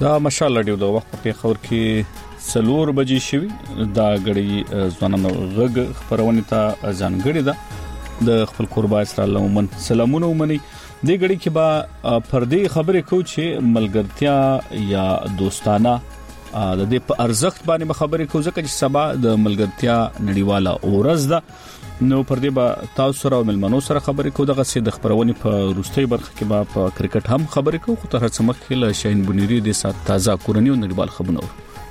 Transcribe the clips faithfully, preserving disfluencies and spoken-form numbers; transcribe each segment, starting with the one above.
دا مشال لډیو د وخت په خبر کې سلور بجې شوي دا غړي ځوانانو غږ خبرونه ته ځانګړي ده د خپل قربا اسرائیل ومن سلامونه ومني د غړي کې با پردي خبرې کو چې ملګرتیا یا دوستانه د دې په ارزښت باندې خبرې کو ځکه چې سبا د ملګرتیا نړیواله اورز ده نو پردي با تاسو سره ملمنو سره خبرې کو دغه سي د خبرونه په روستي برخه کې با په کرکټ هم خبرې کو خو تر څه مخکې له شاهین بنيري د سات تازه کورنۍ او نړیوال خبرونه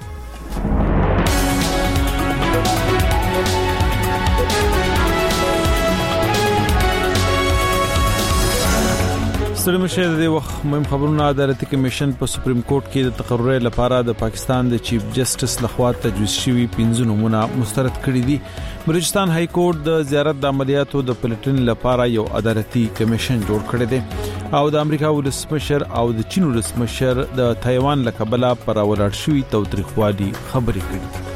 ستړي مشه د وخت مهم خبرونه عدالتي کمیشن په سپریم کورټ کې د تقرر لپاره د پاکستان د چیف جسټس لخوا تجویز شوی پنځه نمونه مسترد کړي دي بلوچستان های کورټ د زیارت د عملیاتو د پلټن لپاره یو عدالتي کمیشن جوړ کړی دی او د امریکا ولسمشر او د چین ولسمشر د تایوان لقبلا پر ولاړ شوی توتریخوالي خبرې کړي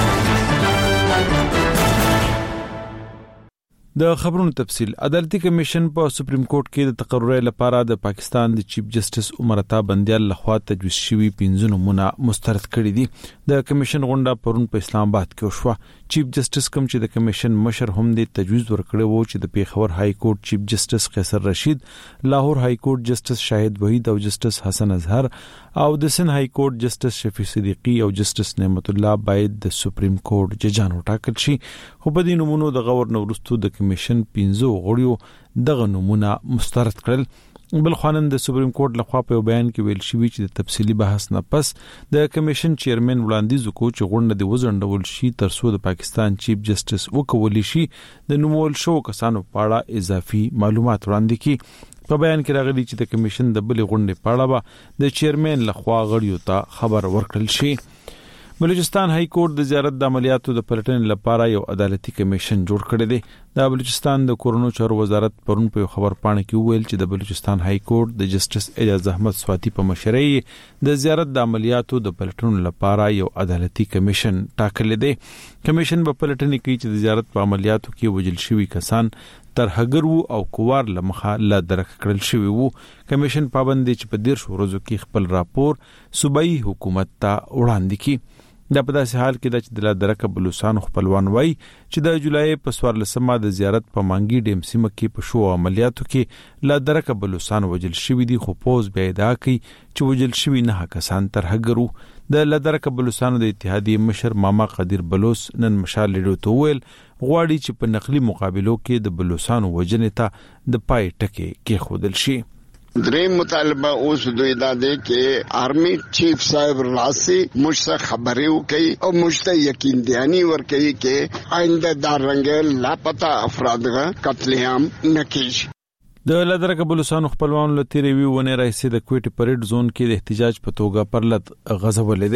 د خبرونو تفصيل عدالتي کمیشن په سپریم کورټ کې د تقرر لپاره د پاکستان د چیف جسټس عمر عطا بندیال لخوا تجویز شوی پنځه نمونه مسترد کړي دي د کمیشن غونډه پرون په اسلام آباد کې وشوه چیف جسټس کوم چې د کمیشن مشر هم د تجویز ورکړی وو چې د پیښور های کورټ چیف جسټس قیصر رشید لاهور های کورټ جسټس شاهد وحید او جسټس حسن اظهر او د سن های کورټ جسټس شفیع صدیقی او جسټس نعمت الله باید د سپریم کورټ ججان وټاکل شي خو په دې نمونو د غور نورستو د کمیشن پنځه غړیو دغه نمونه مسترد کړل بل خوانند د سپریم کورټ لخوا په بیان کې ویل شوی چې د تفصیلی بحث نه پس د کمیشن چیرمن وړاندیز وکړ چې غونډه د وزندول شي تر څو د پاکستان چیف جسټس وکولي شي د نومول شو کسانو په اړه اضافي معلومات وړاندې کړي په بیان کې راغلي چې د کمیشن د بل غونډې په اړه به د چیرمن لخوا غړیو ته خبر ورکړل شي بلوچستان های کورټ د زیارت د عملیاتو د پلټن لپاره یو عدالتي کمیشن جوړ کړی دی د بلوچستان د کورونو چارو وزارت پرون په خبر پاڼه کې ویل چې د بلوچستان های کورټ د جسټس اعجاز احمد سواتی په مشرۍ د زیارت د عملیاتو د پلټن لپاره یو عدالتي کمیشن ټاکلی دی کمیشن په پلټن کې چې د زیارت په عملیاتو کې وجل شوی کسان تر هغر وو او کوار لمخه لا درک کړل شوی وو کمیشن پابند چې په ډیر ورځو کې خپل راپور صوبایي حکومت ته وړاندې کړي دا په داسې حال کې د لا درک بلوچستان خپلوان وای چې د جولای په سوارلسمه د زیارت په مانګي ډیم سیمه کې په شو عملیاتو کې لا درک بلوچستان وجل شوی دی خو پوز بیا دا کوي چې وجل شوی نه کسان تر هغرو د لا درک بلوچستان د اتحادیې مشر ماما قدیر بلوچ نن مشال لیدو ته ویل غواړي چې په نقلي مقابلو کې د بلوچستان وجنې ته د پای ټکی کې خودل شي درې مطالبه اوس دوی دا دی چې آرمی چیف صاحب راسي مشته خبرې وکړي او مشته یقین دهانی ورکړي چې آینده دا رنګ لاپتا افراد قتل عام نه کیږي د لدرک بلوچستان خپلوان له تیرې وی ونه راځي د کوټي پریډ زون کې د احتجاج په توګه پرلط غزولې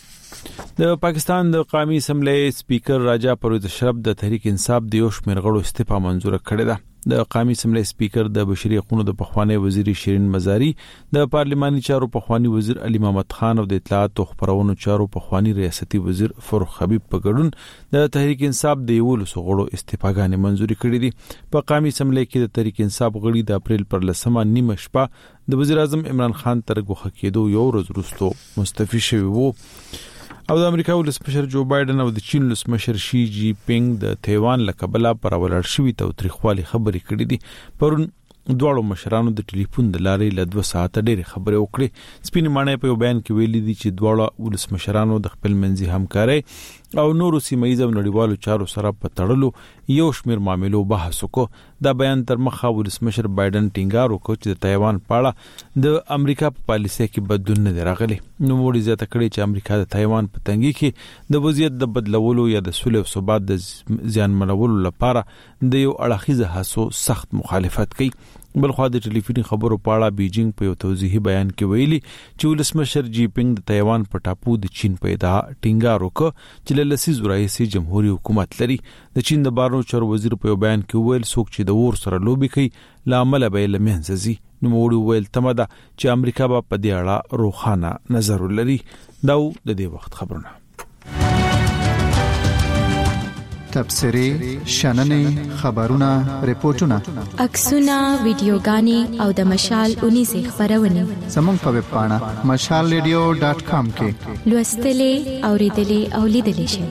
ده د پاکستان د قومي اسمبلی سپیکر راجا پرویز اشرف د تحریک انصاف د یو شمېر غړو استعفا منزور کړې ده د قومي اسمبلی سپیکر د بشري حقوقو د پخوانی وزیر شیرین مزاری د پارلماني چارو پخوانی وزیر علي محمد خان او د اطلاعات او خبرونو چارو پخوانی ریاستي وزیر فاروق حبیب په ګډون د تحریک انصاف د یو لسو غړو استعفاګانې منزوري کړې دي په قومي اسمبلی کې د تحریک انصاف غړي د اپریل پر لسمه نیمه شپه د وزیر اعظم عمران خان تر غوښه کېدو یو ورځ وروسته مستعفي شوی وو او د امریکا ولسمشر جو بایدن او د چین ولسمشر شي جی پینګ د تایوان لقبلا پر ولاړ شوی توتریخوالي خبرې کړې دي پرون دواړو مشرانو د ټلیفون د لارې له دوه ساعته ډېرې خبرې وکړې سپین مانې په بیان کې ویلي دي چې دواړو ولسمشرانو د خپل منځي همکاري او نورو سیمایي او نړیوالو چارو سره په تړلو یو شمېر معاملو بحث وکړ دا بیان تر مخه ولسمشر بایدن ټینګار وکړ چې د تایوان په اړه د امریکا په پالیسۍ کې بدلون نه راغلی نو وړي زیاته کړې چې امریکا د تایوان په تنګي کې د وضعیت د بدلولو یا د سولې او ثبات د زیان منولو لپاره د یو اړخیزه هڅو سخت مخالفت کوي بل خو د ټلیفوني خبرو په اړه بیجینګ په یو توضیحي بیان کې ویلي چې ولسمشر جی پینګ د تایوان په ټاپو د چین په ادعا ټینګار وکړ چې له لسیزو راهیسې جمهوریت حکومت لري د چین د بهرنیو چارو وزیر په بیان کې ویل څوک چې د اور سره لوبي کوي لامل به له منځ ځي نو وړي ویل تمه ده چې امریکا به په دې اړه روښانه نظر ولري دا د دې وخت خبرونه تبصرې شننې خبرونه ریپورتونه عکسونه ویډیوګانې او د مشال اونیزه خبرونه زموږ په ویب پاڼه مشال ریډیو ډاټ کام کې لوستلې اوریدلې او لیدلې شئ.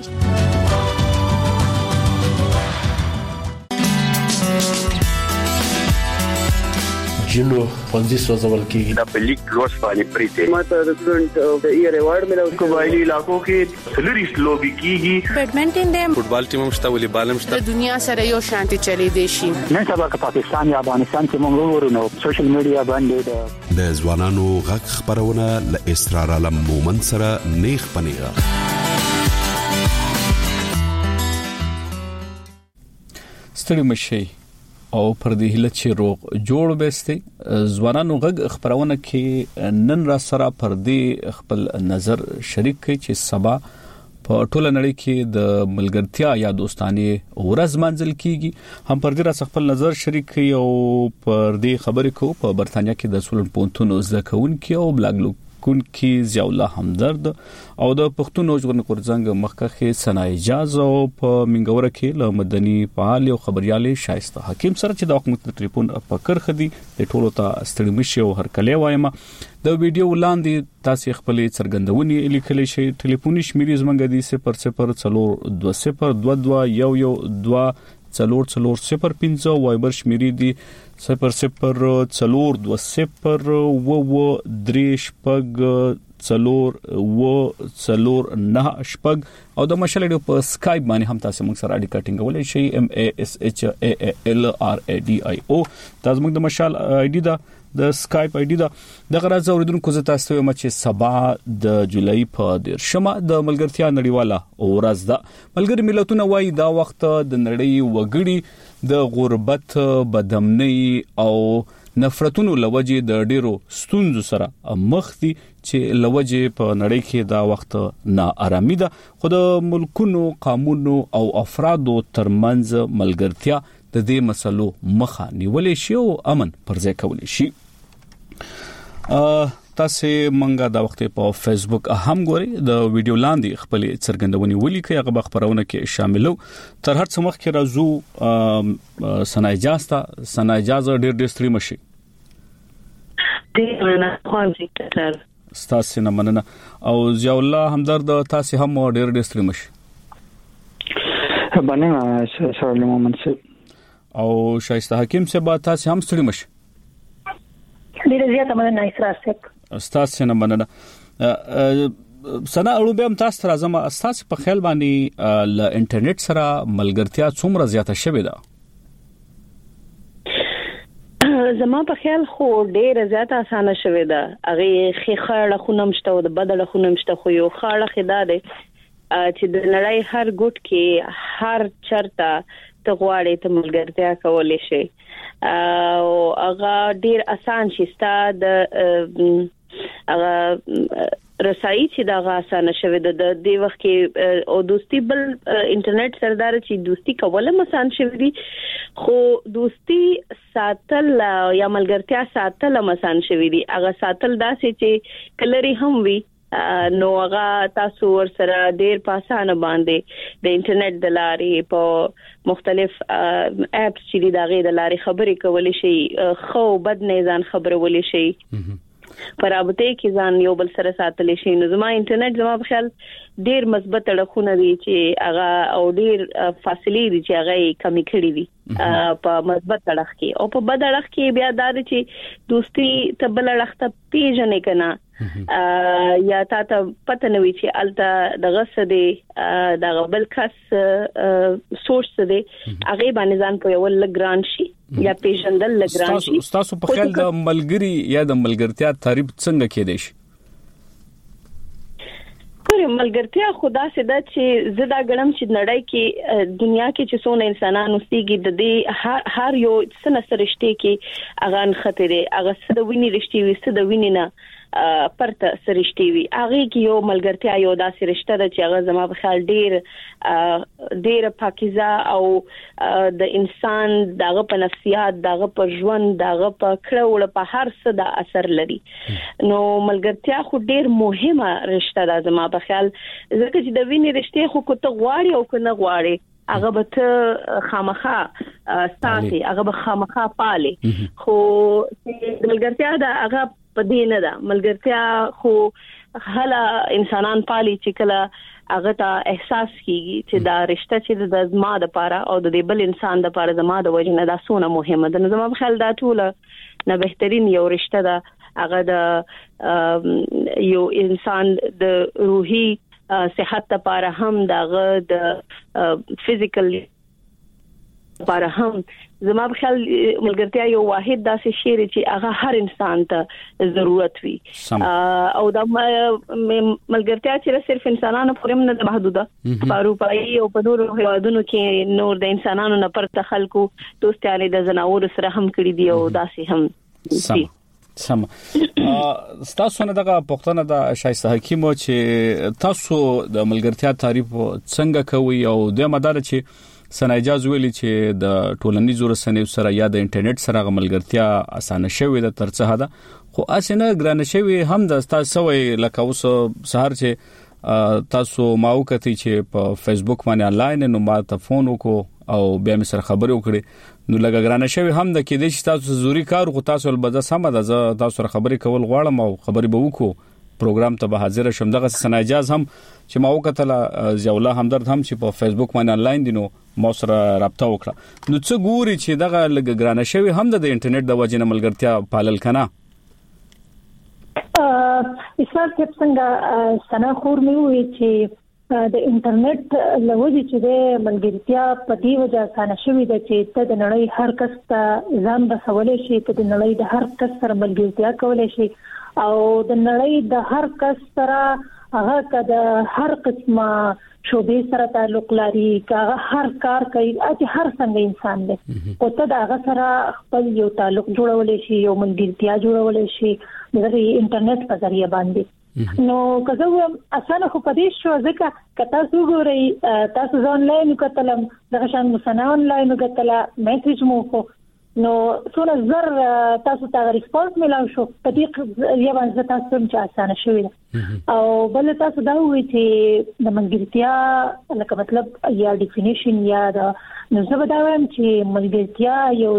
جنو پنځه سوځول کېږي د پلیک لوس باندې پریته ماته د سټډنټ د ایئر ایوارډ ملو قبایلی علاقو کې سلریس لوبي کیږي بیډمنټن د فوټبال ټیم مشته ولې بالم شته د دنیا سره یو شانتي چلی دی شي. نن سبا که پاکستان یا افغانستان کې موږ ورونو سوشل میډیا باندې د ځوانانو غږ خبرونه ل اسرار علم مومن سره نیخ پنیغه ستړي مشي او پر دې هله چې روغ جوړ بهسته ځوانانو غږ خبرونه کې نن را سره پر دې خپل نظر شریک کړي چې سبا په ټوله نړۍ کې د ملګرتیا یا دوستانه ورځ منځل کیږي. هم پر دې را خپل نظر شریک کړي او پر دې خبرې کو په برتانیا کې د سولن پونتونو ځکون کې او بلاګ کون کی ضیاء الله همدرد او د پښتون ژغورنې غورځنګ مخکخه سنا اجازه او په منګوره کې له مدني فعال او خبريالي شایسته حکیم سره چې د حکومت ټلیفون په کرخه دي د ټولو ته ستړي مشي او هر کله وایم د ویډیو لاندې تاسو خپل څرګندونې لیکلی شئ. ټلیفوني شمیرې زمونږ دي صفر صفر څلور دوه صفر دوه دوه یو یو دوه څلور څلور صفر پنځه وایبر شمیرې دي صفر صفر څلور دوه صفر و و درې شپږ څلور و څلور نه شپږ او د مشال ډیو په سکایپ باندې هم تاسو موږ سره اړیکه ټینګولای شئ. ام ا اس اچ ا ال ار ا ډي آی او تاسو موږ د مشال آی ډي دا د سکایپ آی ډي دا د غراځ اوریدونکو زه تاسو ته مچ سبا د جولای په دیرشمه د ملګرتیا نړیواله ورځ ده. ملګری ملتونه وایي دا وخت د نړۍ وګړي د غربت بدامنۍ او نفرتونو لوجه د ډیرو ستونزو سره مخ دي چې لوجه په نړۍ کې دا وخت نا آرامي ده. خو د ملکونو قانونو او افرادو ترمنځ ملګرتیا د دې مسلو مخه نیولې شي او امن پرځای کولې شي. تاسو منګه دا وخت په فیسبوک هم ګوري د ویډیو لاندې خپل څرګندونې ولیکي هغه خبرونه کې شاملو. تر هر څه مخکې راځو سنا اجازه سنا اجازه ډېر ډېر ستړي مشي ډېر نه خوښي تر تاسو نه مننه او ضیاء الله همدرد تاسو هم ډېر ډېر ستړي مشي باندې سره مومنت او شایسته حکیم سے با تاسو هم ستړي مشي ډېر زیاته مننه اسراسک تاسو نه مننه. سنا اړو به هم تاسو راځم تاسو په خیال باندې ل انټرنیټ سره ملګرتیا څومره زیاته شوې ده؟ زما په خیال خو ډېر زیاته اسانه شوې ده. هغه خېخړه خونم شته او د بدله خونم شته خو یو خاړه خدا ده چې د نړۍ هر ګوټ کې هر چرته ته غواړې ته ملګرتیا کولې شي او هغه ډېر اسان شي ستاسو د هغه رسایي چې دا غاسانه شوه د دې وخت کې او دوستي بل انټرنیټ سردار چې دوستي کوله مسان شوه دي خو دوستي ساتل یا ملګرتیا ساتل مسان شوه دي. هغه ساتل داسې چې کلري هم وي نو هغه تاسو ور سره ډیر پاسانه باندې د انټرنیټ د لارې په مختلف اپس چې د هغه د لارې خبرې کولې شي خو بد نه ځان خبرولې شي پر رابطه کې ځان یو بل سره ساتل شي. نو زما انټرنیټ زما په خیال ډیر مثبت اړخونه دي چې هغه او ډیر فاصله دي چې هغه کمی کړی دي په مثبت اړخ کې او په بد اړخ کې بیا دا چې دوستي تبل اړخ ته پیژنې کنه یا تا ته پته نوي چې الته د غصه دي د غبل کس سورس دي هغه باندې ځان په یو لګران شي یا پیژندل لګران شي. تاسو په خیال د ملګری یا د ملګرتیا تعریف څنګه کېدای شي؟ پرې ملګرتیا خدا سده چې زدا ګړم چې نړۍ کې دنیا کې چې څونه انسانانو سيږي د دې هر یو سن سرشته کې اغان خطرې اغه سده ویني رښتې وي سده ویني نه پرته سرشتي وي هغه کې یو ملګرتیا یو داسې رشته ده چې هغه زما په خیال ډیر ډیر پاکیزه او د انسان دغه په نفسیات دغه په ژوند دغه په کړه په هر څه د اثر لري. نو ملګرتیا خو ډیر مهمه رشته ده زما په خیال ځکه چې د وینې رشته خو کو ته غواړي او کو نه غواړي هغه به خامخا ساتي، هغه به خامخا پالي. خو ملګرتیا دا هغه په دې نه ده. ملګرتیا خو هله انسانان پالي چې کله هغه ته احساس کیږي چې دا رشتہ چې د زما د پاره او د بل انسان د پاره زما د وجه نه دا سونه مهمه ده. نو زما په خیال دا ټول نه بهترین یو رشتہ ده. هغه د یو انسان د روحي صحت لپاره هم دغه د فزیکل لپاره هم زما په خیال ملګرتیا یو واحد داسې شی چې هغه هر انسان ته ضرورت وي. او د ملګرتیا چې صرف انسانانو پورې نه محدوده، په اروپایي او په نورو هیوادونو کې نور د انسانانو نه پرته خلکو دوستانه د زناور سره هم کړی دی او داسې هم سم سم. تاسو نه دغه پښتنه د شایسته حکیم چې تاسو د ملګرتیا تعریف څنګه کوي او د مدار چې سنایجاز ویلي چې د ټولنیزو رسنیو سره یا د انټرنیټ سره ملګرتیا اسانه شوې ده ترڅه ده، خو اسنه ګرانه شوې هم د تاسو لکه اوس سهار چې تاسو ماو کتی چې په فیسبوک باندې آنلاین نو ما ته فون وکړو او بیا مې سره خبرې وکړې، نو لګا ګرانه شوی هم د کې د چې تاسو زوري کار خو تاسو البته سم ده، زه تاسو سره خبرې کول غواړم او خبرې به وکړو، پروګرام ته به حاضر شم. دغه سنایجاز هم چې ما وکړه زیاوله همدرد هم چې په فیسبوک باندې آنلاین دي نو ما سره رابطه وکړه. نو څه ګوري چې دغه لګا ګرانه شوی هم د انټرنیټ د وجې نه ملګرتیا پالل کنه. ا اساس چې څنګه سنا خور مې وی چې د انټرنیټ لوجي چې د ملګرتیا په دی وجه اسانه شوې ده چې ته د نړۍ هر کس ته ځان بسولې شي، ته د نړۍ د هر کس سره ملګرتیا کولای شي او د نړۍ د هر کس سره هغه کده هر قسمه شوبې سره تعلق لري، هغه هر کار کوي، چې هر څنګه انسان دی او ته د هغه سره خپل یو تعلق جوړولای شي، یو ملګرتیا جوړولای شي د انټرنیټ په ذریعہ باندې. نو کله هم اسانه خو پدې شو ځکه کته څو ګوري تاسو ځانلاین کتلم دغه شان مسنا آنلاین کتل میسج مو کو نو څونه زر تاسو ته ریسپانس ملاو شو پدې یو باندې تاسو چې اسانه شوی او بل تاسو دا وی چې د ملګرتیا لکه مطلب یا ډیفینیشن یا د نو زه به دا وایم چې ملګرتیا یو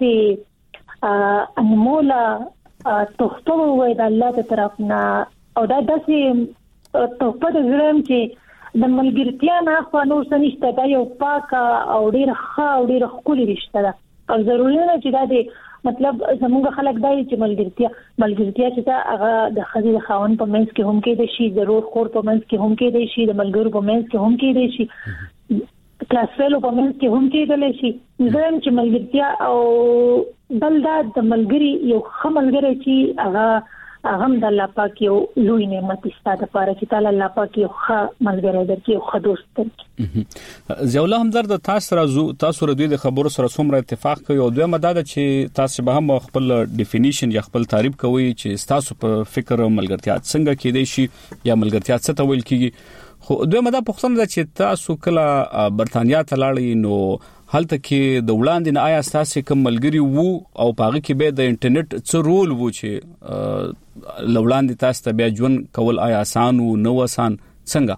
داسې انمولا تخته وای د الله تعالی طرفنا او دا داسې توپه د زرم چې د ملګرتیا نه خو نور څه نشته، دا یو پاکه او ډېر ښه او ډېر ښکلې رشته ده او ضروري نه چې دا د مطلب زموږ خلک دی چې ملګرتیا ملګرتیا چې دا هغه د ښځې د خاوند په منځ کې هم کېدای شي، ضرور خور په منځ کې هم کېدای شي، د ملګرو په منځ کې هم کېدای شي، کلاس فیلو په منځ کې هم کېدلی شي. زرم چې ملګرتیا او بل دا د ملګري یو ښه ملګری چې هغه هم د الله پاک یو لوی نعمت ستاسو لپاره چې تعالی الله پاک یو ښه ملګری درکړي او ښه دوست درکړي. زیاوله همدرد تاسو راځو تاسو ردوی د خبرو سره څومره اتفاق کوي او دوی مدد چې تاسو به هم خپل ډیفینیشن یا خپل تعریف کوي چې تاسو په فکر ملګرتیا څنګه کېدای شي یا ملګرتیا څه ته ویل کیږي. خو دوی مدد پوښتنه ده چې تاسو کله برتانیا ته لاړی نو هلته کې د وړاندې نه آیا تاسو کوم ملګری وو او پاغه کې به د انټرنیټ څه رول وو چې لوړاندې تاسو ته بیا ژوند کول آیا آسان وو نو آسان څنګه؟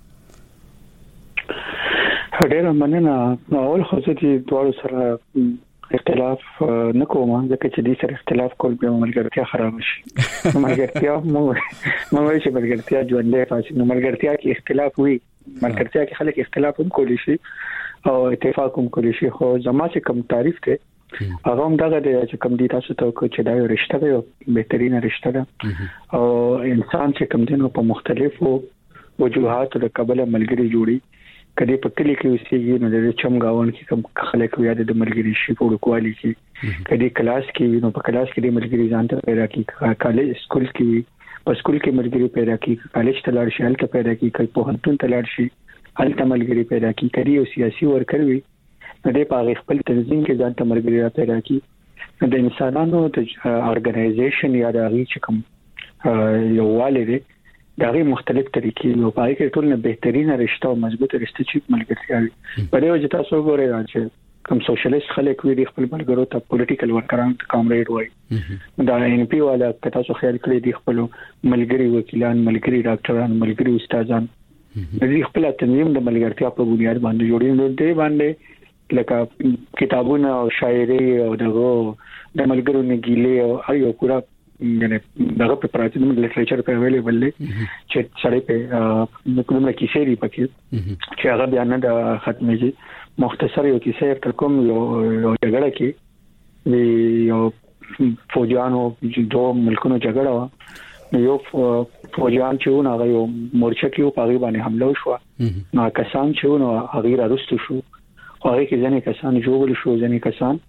ډېر مننه. اول خو چې دوه سره اختلاف نه کوم ځکه چې دې سره اختلاف کول به ملګرتیا خراب شي. ملګرتیا مو مو چې ملګرتیا ژوندې فاسي نو ملګرتیا کې اختلاف وي، ملګرتیا کې خلک اختلاف هم کولی شي او اتفاق هم کولی شي. خو زما چې کوم تعریف ته هغه هم دغه دی چې کوم دي تاسو ته چې دا یو رشتہ دی، یو بهترینه رشتہ ده او انسان چې کوم دینو په مختلفو وجوهاتو د قبل ملګری جوړي. کله په کلی کې اوسېږي نو د چمګاون کې کوم خلک وي د ملګری شي په وړوالي کې، کله کلاس کې نو په کلاس کې د ملګری ځان ته پیدا کی، کالج سکول کې په سکول کې ملګری پیدا کی، کالج ته لاړ شي هلته پیدا کی، کله په هنتون ته لاړ شي هلته ملګری پیدا کی، کړي او سیاسي ورکر وي نو د په خپل تنظیم کې ځان ته ملګری پیدا کی. د انسانانو د ارګنایزیشن یا د هغه چې کوم یو والي دا غي مختلف طریقې او پای کې ټول نه بهترینه رشتہ او مضبوط رشتہ چې ملګرتیا وي. په دې وجه تاسو ګورئ چې کوم سوشلیست خلک وي د خپل ملګرو ته پولیټیکل ورکران ته کامریډ وایي، دا ان پی والا که تاسو خیال کړئ د خپل ملګری وکیلان، ملګری ډاکټران، ملګری استادان د دې خپل تنظیم د ملګرتیا په بنیاد باندې جوړین دی باندې لکه کتابونه او شاعري او دغه د ملګرو نګیلې او ایو پورا یعنی دغه په پراته د لټریچر په اویلیبل دی چې سړی په کومه کیسه لري پکې چې هغه بیان د ختمېږي مختصر یو کیسه تر کوم یو جګړه کې یو فوجانو دوه ملکونو جګړه و یو فوجان چې نو هغه یو مورچه کې په هغه باندې حمله وشو نو کسان چې نو هغه راستو شو هغه کې ځنې کسان جوړ شو ځنې کسان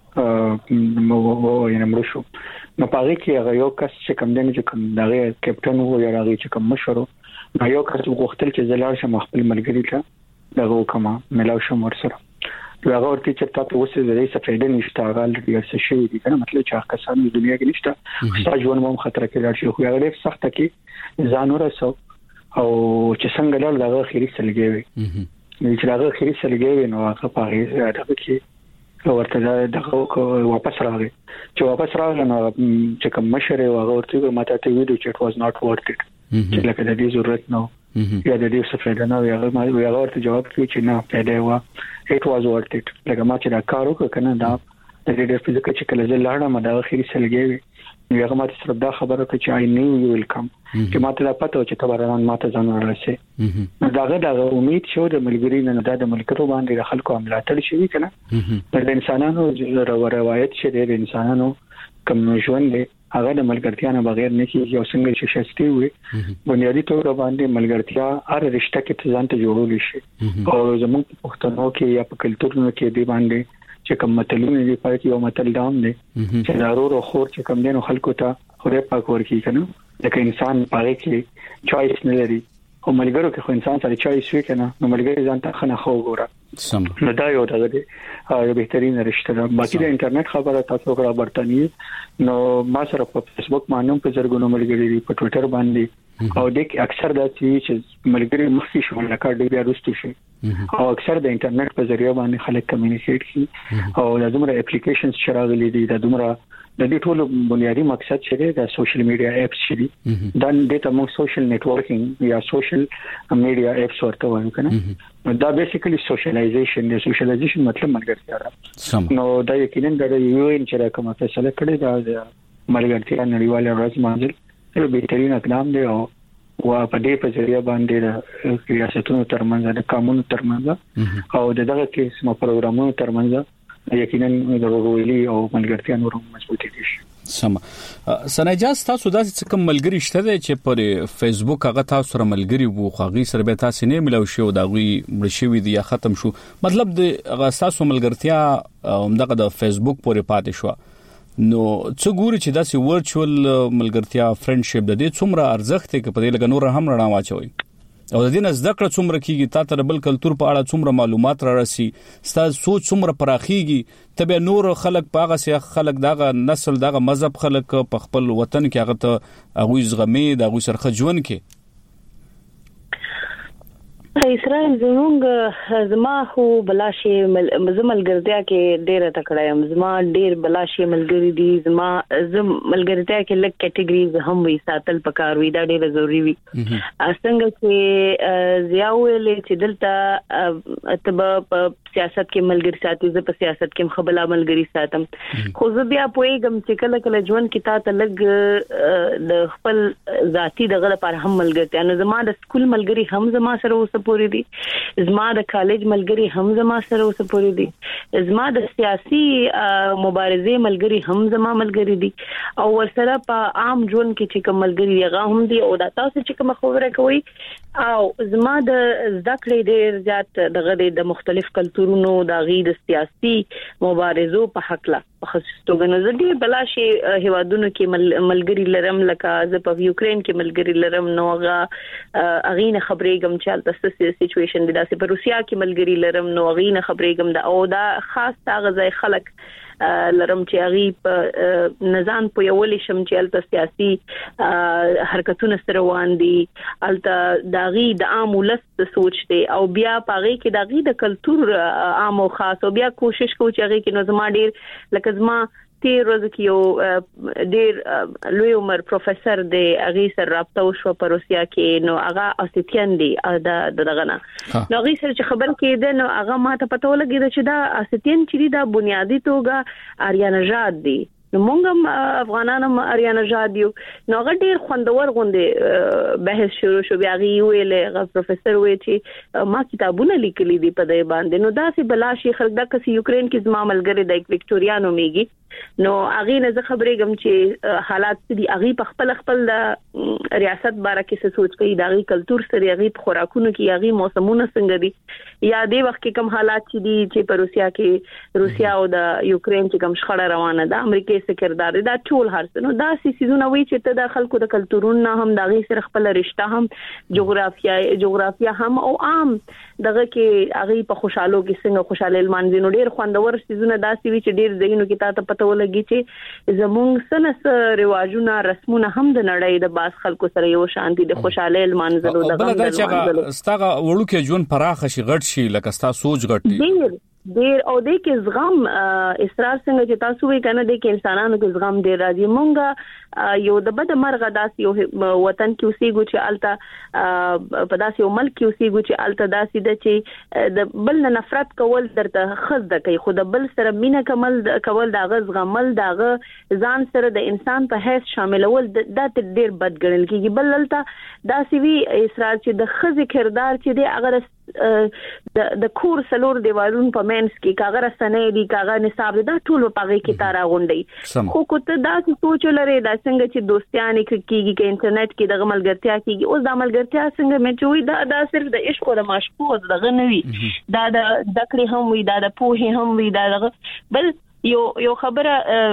نو یې نمړ شو نو په هغه کې هغه یو کس چې کوم دنه چې کوم دغه کیپټن وو یا هغه چې کوم مشر نو یو کس وغوښتل چې زلار شم خپل ملګری ته دغه کما ملاو شم ورسره هغه ورته چې تاسو اوس د دې سفیدن نشته هغه لري څه شي دي کنه مطلب چې هغه کسان د دنیا کې نشته ستاسو ژوند مو خطر کې راځي خو هغه ډېر سخت کې ځان ورسو او چې څنګه لړ دغه خيري سلګي وي چې هغه خيري سلګي نو هغه په هغه کې ورته دغه واپس راغی چې واپس راغی نو چې کوم مشر او هغه ورته ماته ته ویډیو چې it was not worth it چې لکه د دې ضرورت نو یا د دې څه فائدہ نه وي هغه ما هغه ورته جواب کوي چې نه فائدہ و it was worth it لکه ما چې دا کار وکړ کنه دا د دې فزیکل چې کله لاړم دا اخري سلګي نو هغه ماته سره دا خبره ته چې I knew you will come چې ماته لا پته و چې تبران ماته ځان ورسې داغه داغه امید شو د ملګری نه د ملګرو باندې د خلکو عملاتل شي کنه د انسانانو روایت شه د انسانانو کوم ژوند هغه د ملګرتیا نه بغیر نه کیږي او څنګه چې شستي وي بنیادی تور باندې ملګرتیا هر رشتہ کې ځان ته جوړول شي او زموږ په پښتنو کې یا په کلچرونو کې دی باندې چې کوم متلونه دی پای کې یو متل دام دی چې ضرور او خور چې کوم دینو خلکو ته خوري پاک ورکی کنه لکه انسان پاره کې چوایس نه لري او ملګرو کې خو انسان سره چوایس وي کنه نو ملګری ځان ته خنه خو ګوره سم نو دا یو دغه دی یو بهترین رشتہ ده باقي د انټرنیټ خبره تاسو غواړئ برتانی نو ما سره په فیسبوک باندې په زرګونو ملګری دي په ټوئیټر باندې او د اکثر د چې ملګری مخکې شو لکه ډېر بیا رستو شي او اکثر د انټرنیټ په ذریعہ باندې خلک کمیونیکیټ کوي او لازمره اپلیکیشنز شراغلي دي د دومره د دې ټولو بنیادی مقصد چې دی د سوشل میډیا اپس چې دي دا د تمام سوشل نیټورکینګ یا سوشل میډیا اپس ورته وایي کنه دا بیسیکلی سوشلایزیشن دی سوشلایزیشن مطلب ملګرتیا ده نو دا یقینا د یو ان چې کومه فیصله کړې ده ملګرتیا نړیواله ورځ مانځل یو بهترین اقدام دی او وا په دې په ذریعہ باندې د ریاستونو ترمنځ د قانون ترمنځ او دغه کې سم پروګرامونو ترمنځ یقینا د ورورولۍ او ملګرتیا نور مضبوطی دي سم سنجاز تاسو داسې کوم ملګری شته چې پر فیسبوک هغه تاسو سره ملګری وو خو هغه سره به تاسو نه ملو شو دا غوي مرشوي دي یا ختم شو مطلب د هغه تاسو ملګرتیا همدغه د فیسبوک پورې پاتې شو نو څه ګوري چې داسې ورچوال ملګرتیا فرندشپ د دې څومره ارزښت کې په دې لګ نور هم رڼا واچوي او د دې نه زده کړه څومره کیږي تا ته بل کلچر په اړه څومره معلومات را رسي ستاسو سوچ څومره پراخيږي تبه نور خلک پاغه سي خلک دغه نسل دغه مذهب خلک په خپل وطن کې هغه ته هغه زغمي دغه سرخه ژوند کې اسرائیل زمونږ زما خو بلاشي مزمل ګرځیا کې ډېر تکړه یم زما ډېر بلاشي ملګری دي زما زم ملګرتیا کې لک کټګریز هم وي ساتل پکار وي دا ډېر ضروری وي څنګه چې زیاویل چې دلته تبه په سیاست کې ملګری ساتي زه په سیاست کې خبلا ملګری ساتم خو زه بیا پوهیږم چې کله کله ژوند کې تا ته لګ د خپل ذاتی دغه لپاره هم ملګرتیا نه زما د سکول ملګری هم زما سره اوس پوری دي زما د کالج ملګری هم زما سره اوس پوری دي زما د سیاسي مبارزې ملګری هم زما ملګری دي او ورسره په عام ژوند کې چې کوم ملګری هغه هم دي او دا تاسو چې کوم خبره کوي او زما د ذکر ډیر زیات دغه د مختلف کلچرونو د غي د سیاسي مبارزو په حق لا په خصوص توګه نظر دی بلاشي هوادونو کې ملګری لرم لکه ز په یوکرين کې ملګری لرم نو هغه اغینه خبرې کوم چې تاسو سچويشن د داسې په روسیا کې ملګری لرم نو اغینه خبرې کوم د او دا خاص تاغه خلک لرم چې اغي په نظام په یولې شم چې الته سیاسي حرکتونه سره روان دي الته داغي د عام ولست سوچ دي او بیا پاغي کې داغي د کلچر عام او خاص او بیا کوشش کوم چې اغي کې نو زما ډیر لکه زما تیر ورځ کې یو ډیر لوی عمر پروفیسور دی اغه سره رابطه وشو په روسیا کې نو هغه اسیتین دی د دغه نه نو هغه سره چې خبر کېده نو هغه ماته پته ولګی چې دا اسیتین چې دا بنیادی توګه آریانژاد دی نو موږ هم افغانان هم آریانژاد یو نو هغه ډیر خوندور غونډه بحث شروع شو بیا غي ویلې هغه پروفیسور وی چې ما کتابونه لیکلي دي په دې باندې نو دا سي بلاشي خلک دا کسي یوکرين کې زما ملګری د وکټوريا نو میږي نو هغه نه زه خبرې کوم چې حالات دي هغه په خپل خپل د ریاست باره کې څه سوچ کوي د هغه کلچر سره هغه خوراکونو کې هغه موسمونه څنګه دي یا د وخت کې کوم حالات دي چې په روسیا کې روسیا او د یوکرين چې کوم شخړه روانه ده امریکای سره کردار دا ټول هرڅ نو دا سيزونه وی چې ته د خلکو د کلچرونو هم د هغه سره خپل رشتہ هم جغرافیا جغرافیا هم او عام دغه کې هغه په خوشاله کې څنګه خوشاله المانځي نو ډیر خوندور سيزونه دا سي چې ډیر زینو کې تا ته پته ولګي چې زموږ سنس رواجونه رسمونه هم د نړۍ د باس خلکو سره یو شانتي د خوشاله المانځلو دغه بل دا چې ستغه وړو کې جون پراخ شي غټ شي لکه ستا سوچ غټي ډیر ډیر او د کې زغم اصرار څنګه چې تاسو وی کنه د کې انسانانو کې زغم ډیر راځي مونږه یو د بد مرغه داس یو وطن کې اوسېګو چې الته په داس یو ملک کې اوسېګو چې الته داسې د چې د بل نفرت کول درته خز د کوي خو د بل سره مینه کمل کول دا غز غمل دا ځان سره د انسان په هیڅ شاملول دا ډیر بد ګڼل کیږي بل الته داسې وی اصرار چې د خز کردار چې د اگر د د کور سلور دیوالون په مینس کې کاغذ سنې دي کاغذ نصاب دا ټول په هغه کې تارا غونډي خو کوته دا چې سوچ لري دا څنګه چې دوستیان کېږي کې انټرنیټ کې د ملګرتیا کېږي اوس د ملګرتیا څنګه مې چوي دا دا صرف د عشق او د معشوق دغه نه وي دا د ذکر هم وي دا د پوهه هم وي دا بل یو یو خبره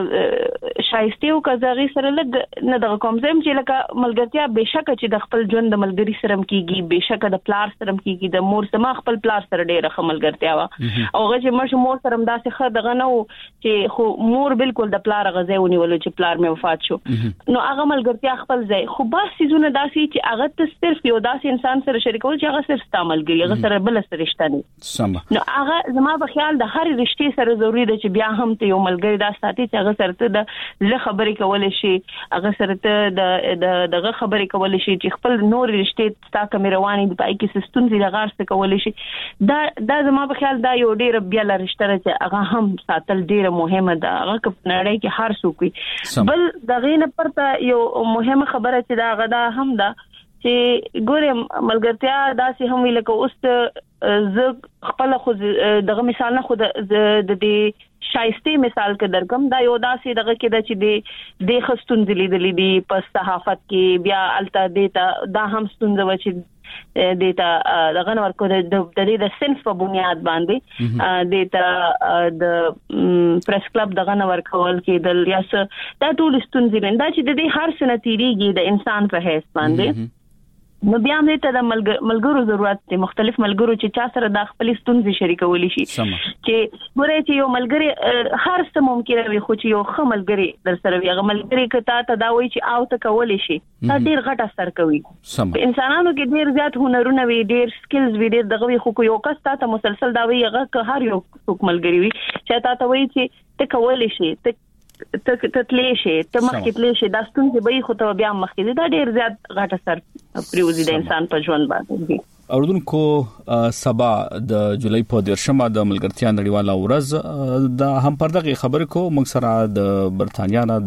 شایسته او کزاغي سره لګ نه د کوم زم چې لکه ملګرتیا بهشکه چې د خپل ژوند د ملګری سره کیږي بهشکه د پلار سره کیږي د مور سره خپل پلار سره ډیره خملګرتیا وا او غږی مش مور سره داسې خه دغه نو چې خو مور بالکل د پلار غزه ونیول چې پلار مې وفات شو نو هغه ملګرتیا خپل ځای خو بس سيزونه داسې چې هغه ته صرف یو داسې انسان سره شریکول چې هغه صرف استعمالګي هغه سره بل سره رشتہ نه سم نو هغه زما په خیال د هر رشتې سره ضروری ده چې بیا هم ته یو ملګری دا ساتي چې هغه سره ته د له خبرې کول شي هغه سره ته د دغه خبرې کول شي چې خپل نور رشتې تا کوم رواني د پای کې سستون زی لغار څه کول شي دا دا زما په خیال دا یو ډیر بیا ل رشتہ چې هغه هم ساتل ډیر مهمه ده هغه په نړۍ کې هر څوک بل دغه نه پرته یو مهمه خبره چې دا غدا هم ده چې ګورم ملګرتیا داسې هم ویل کوه اوس ز خپل خو دغه مثال نه خو د دې شایسته مثال کې درکم دا یو داسې دغه کې د چې د خستون دلیدلې دی په صحافت کې بیا الته دیتا دا هم ستونزه و چې دیتا دغه ورکو د د د سنف په بنیاد باندې دیتا د پریس کلب دغه ورکول کې د ریاست دا ټول ستونزې نه دا چې د دې هر سنه تیریږي د انسان په حیث باندې نو بیا هم ته د ملګرو ضرورت دی مختلف ملګرو چې چا سره د خپل ستونزې شریکول شي چې ګورې چې یو ملګری هر څه ممکن وي خو چې یو ښه ملګری در سره وي هغه ملګری کته ته دا وایي چې او ته کول شي دا ډیر غټ اثر کوي انسانانو کې ډیر زیات هنرونه وي ډیر سکلز وي ډیر دغه خو یو کس ته مسلسل دا وایي هغه هر یو څوک ملګری وي چې تا ته وایي چې ته کول شي ته ته تتلې شي ته مخکې تلې شي دا ستونزې به خو ته بیا مخکې دا ډیر زیات غټ اثر پریوزي د انسان په ژوند باندې اوردونکو سبا د جولای په دیرشمه د ملګرتیا نړیواله ورځ د هم پردغه خبر کو موږ سره د برتانیا نه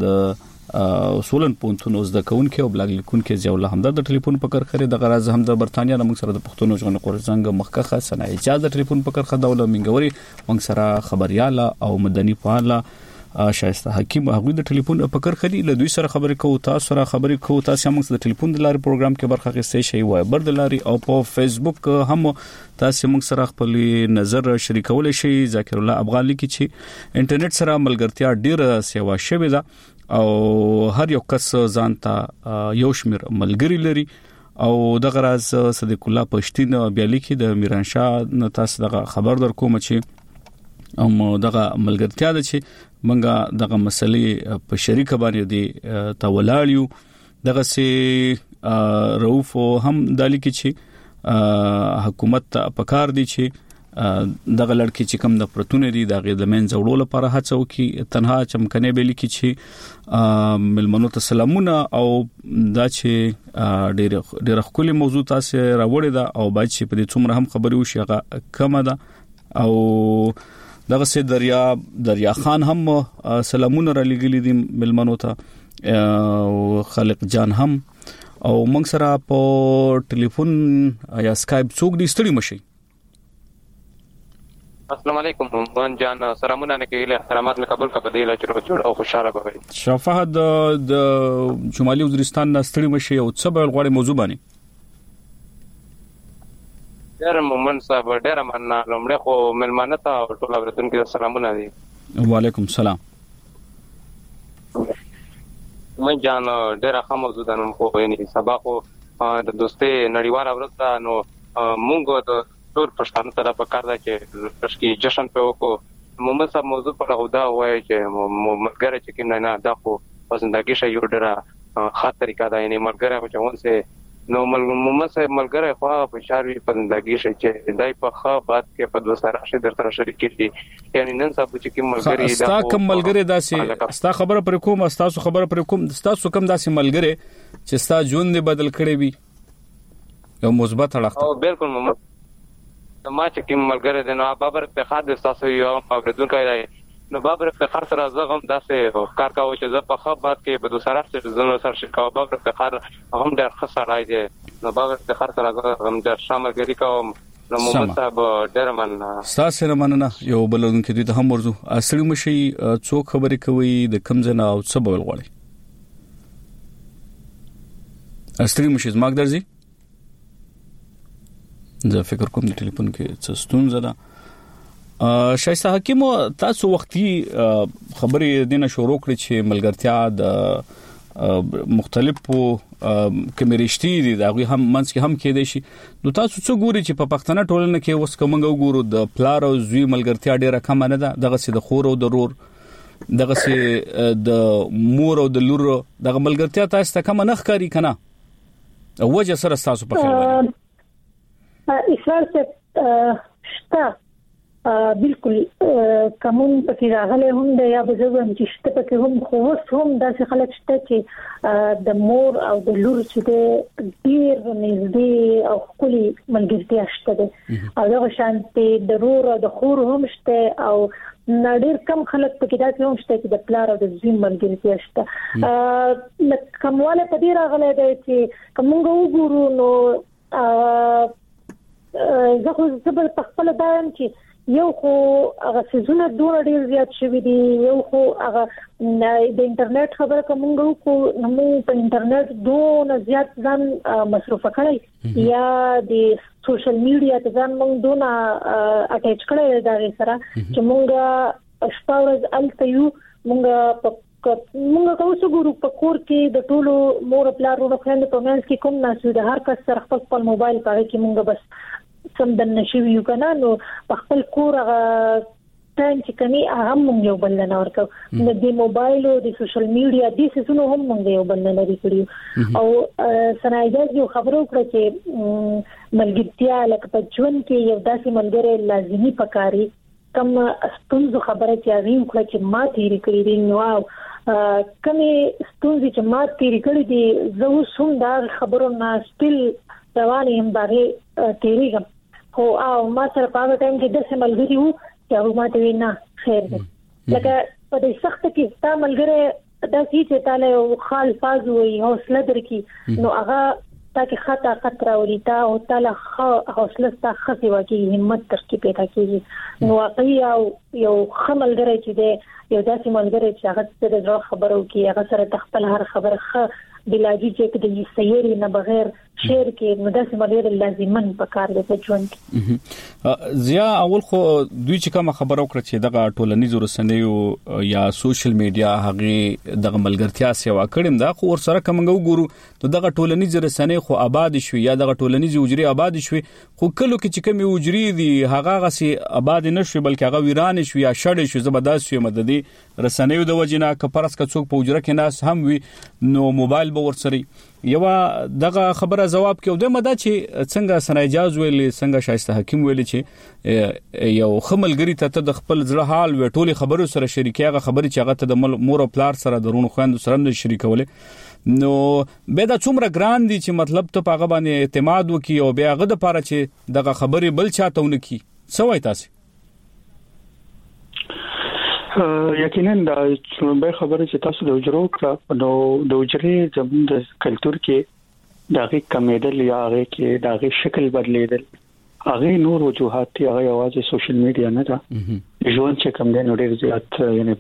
د اصولن پونتونو زده کونکي او بلاګ لیکونکي زیول همدار د ټلیفون په کار خري د غراز هم د برتانیا نه موږ سره د پښتون ژغن قرزنګ مخکخه سنه اجازه ټلیفون په کار خداوله منګوري موږ سره خبرياله او مدني فعال شایسته حکیم هغه د ټلیفون په کار خري له دوی سره خبرې کوو تاسو سره خبرې کوو تاسو هم د ټلیفون د لارې پروګرام کې برخه اخیستئ شي وای بر د لارې او په فیسبوک هم تاسو موږ سره خپل نظر شریکول شي ذاکر الله افغان لیکي چې انټرنیټ سره ملګرتیا ډیره سیوا شوه ده او هر یو کس ځان ته یو شمیر ملګری لري او د غراز صدیق الله پښتين بیا لیکي د میرانشاه تاسو دغه خبر در کوم چې ام دغه ملګرتیا ده چې منګه دغه مسلې په شریکه باندې دي تولاړیو دغه سي رؤوف هم دالی کې چې حکومت په کار دي چې دغه لړکی چې کوم د پرتون لري د غي د من زوړو لپاره هڅه وکي تنها چمکنه به لیکي چې ملمنو ته سلامونه او دا چې ډېر ډېر خولي موضوع تاسو راوړی دا او باید چې په دې څومره هم خبري وشي هغه کم ده او دغه سي دریا دریا خان هم سلامونه را لګلې دي ملمنو ته او خالق جان هم او موږ سره په ټلیفون یا سکایپ څوک دي ستړي مشي. السلام علیکم مان جان سلامونه نه کېله احترامات مې قبول کړه بدیله چې جوړ او خوشاله به شفاعت د شمالي وزیرستان نه ستړي مشي او څه به غوړې موضوع باندې ډېر مومن صاحب ډېر مننه لمړی خو ملمانه ته او ټول اورېدونکو ته سلامونه دي. وعلیکم السلام. من جان ډېر ښه موضوع ده نو خو یعنی سبا خو د دوستي نړیواله ورځ ده نو مونږ د ټول پښتانه سره په کار ده چې تشکي جشن په وکړو. مومن صاحب موضوع پر غوډا وایي چې ملګری چې کوم نه دا خو پسندګي شي یو ډېر ښه طریقه ده یعنی ملګری خو چون سه نو مومن صاحب ملګری خو په شاروي پسندګي شي چې دای په ښه بات کې په دوه سره شي درته شریک کیږي یعنی نن صاحب چې کوم ملګری دا ستا کوم ملګری داسې ستا خبره پر کوم تاسو خبره پر کوم تاسو کوم داسې ملګری چې ستا ژوند بدل کړي وي یو مثبت اړخ او بالکل مومن ما چې کوم ملګری د نو بابر په خاطر د تاسو یو اوریدونکو دی نو بابر په خاطر سره زغم داسې کار کاوه چې زه په خپل بات کې په دوسرا سره زنه سره شکاو بابر په خاطر هم ډېر خسارای دي نو بابر په خاطر سره هم ډېر شامل غری کوم نو محمد صاحب ډېر مننه تاسو نه مننه یو بلون کې د هم ورزو اصلي مشي څوک خبرې کوي د کم زنه او څه بول غواړي اصلي مشي زماګ درځي زه فکر کوم د ټلیفون کې څه ستونزه ده. شایسته حکیم تاسو وختي خبرې دینه شروع کړې چې ملګرتیا د مختلفو کمیرشتي دي دا غوي هم منځ کې هم کېدای شي نو تاسو څو ګوري چې په پښتنه ټولنه کې اوس کومنګ وګورو د پلار او زوی ملګرتیا ډیره کم نه ده دغه سي د خور او د رور دغه سي د مور او د لور دغه ملګرتیا تاسو ته کم نه ښکاری کنه وجه سره تاسو په خیال باندې اسرار څه شته بالکل کوم په کې راغله هم د یا بزرګم چې شته په کې هم خو هم داسې خلک شته چې د مور او د لور چې د ډیر نږدې او خولي ملګرتیا شته ده او دا شانتي د رور او د خور هم شته او نړیر کم خلک په کې داسې هم شته چې د پلار او د زوی ملګرتیا شته لکه کومواله په دې راغله ده چې کومګ وګورو نو زه خو زبر په خپل دایم چې یو خو هغه سيزونه دوه ډیر زیات شوي دي یو خو هغه د انټرنیټ خبره کومه کو نو په انټرنیټ دوه زیات ځان مصرف کړی یا د سوشل میډیا ته ځان موږ دوه اٹیچ کړی دا سره چې موږ شپږ الته یو موږ په موږ تاسو ګورو په کور کې د ټولو مور پلارونو خويند په منځ کې کوم ناسو د هر کس سره خپل موبایل پاره کې موږ بس سم د نشي یو کنه نو په خپل کور هغه ټایم چې کني هغه موږ یو بل نه ورکو د دې موبایل او د سوشل میډیا د سيزونو هم موږ یو بل نه لري کړیو او سنایده یو خبرو کړ چې ملګرتیا لکه په ژوند کې یو داسې ملګری لازمي پکاري کم ستونزو خبره چې اړین کړ چې ما تیری کړی دی نو او کمي ستونزې چې ما تیری کړی دی زه هم دا خبرو نه سټیل رواني هم باغې تیریږم خو او ما سره په هغه ټایم کې د سملګری وو چې هغه ماته وینا خیر دی لکه په دې سخت کې تا ملګری دا چې تعالی خال فاز وي حوصله درکې نو هغه تاکي خطا خطر وليتا او تعالی حوصله تا خسي واکي همت ترکي پیدا کیږي نو واقعي او یو خملګری چې دی یو داسې ملګری چې هغه سره خبرو کې هغه سره تخپل هر خبره خ بلاجی چې د سیاري نه بغیر شعر کې نو داسې ملګری لازمن پکار دی په ژوند کې زیا اول خو دوی چې کوم خبرو کړ چې دغه ټولنیزو رسنیو یا سوشل میډیا هغه دغه ملګرتیا سیوا کړم دا خو ور سره کومګو ګورو نو دغه ټولنیزو رسنۍ خو آباد شوي یا دغه ټولنیزو وجري آباد شوي خو کلو کې چې کوم وجري دي هغه غسي آباد نه شوي بلکې هغه ویران شوي یا شړې شوي زبردست شوي مددي رسنیو د وجنه کپرس کڅوک په وجره کې ناس هم وي نو موبایل به ورسري یو دغه خبره جواب کې د مده چې څنګه سنایجاز ویلي څنګه شایسته حکیم ویلي چې یو خملګری ته د خپل زړه حال و ټولي خبرو سره شریکيغه خبري چې هغه ته د مور او پلار سره درونو خويند سره د شریکولې نو به دا څومره ګران دي چې مطلب ته پاغه باندې اعتماد وکي او بیا غد لپاره چې دغه خبري بل چاته ونکي سوای تاسو یقینا دا به خبره چې تاسو د وجرو کړه نو د وجري زموږ د کلچر کې داغه کمیدل یا هغه کې داغه شکل بدلیدل هغه نور وجوهات دی هغه आवाज سوشل میډیا نه دا ژوند چې کوم دی نو ډیر زیات یعنی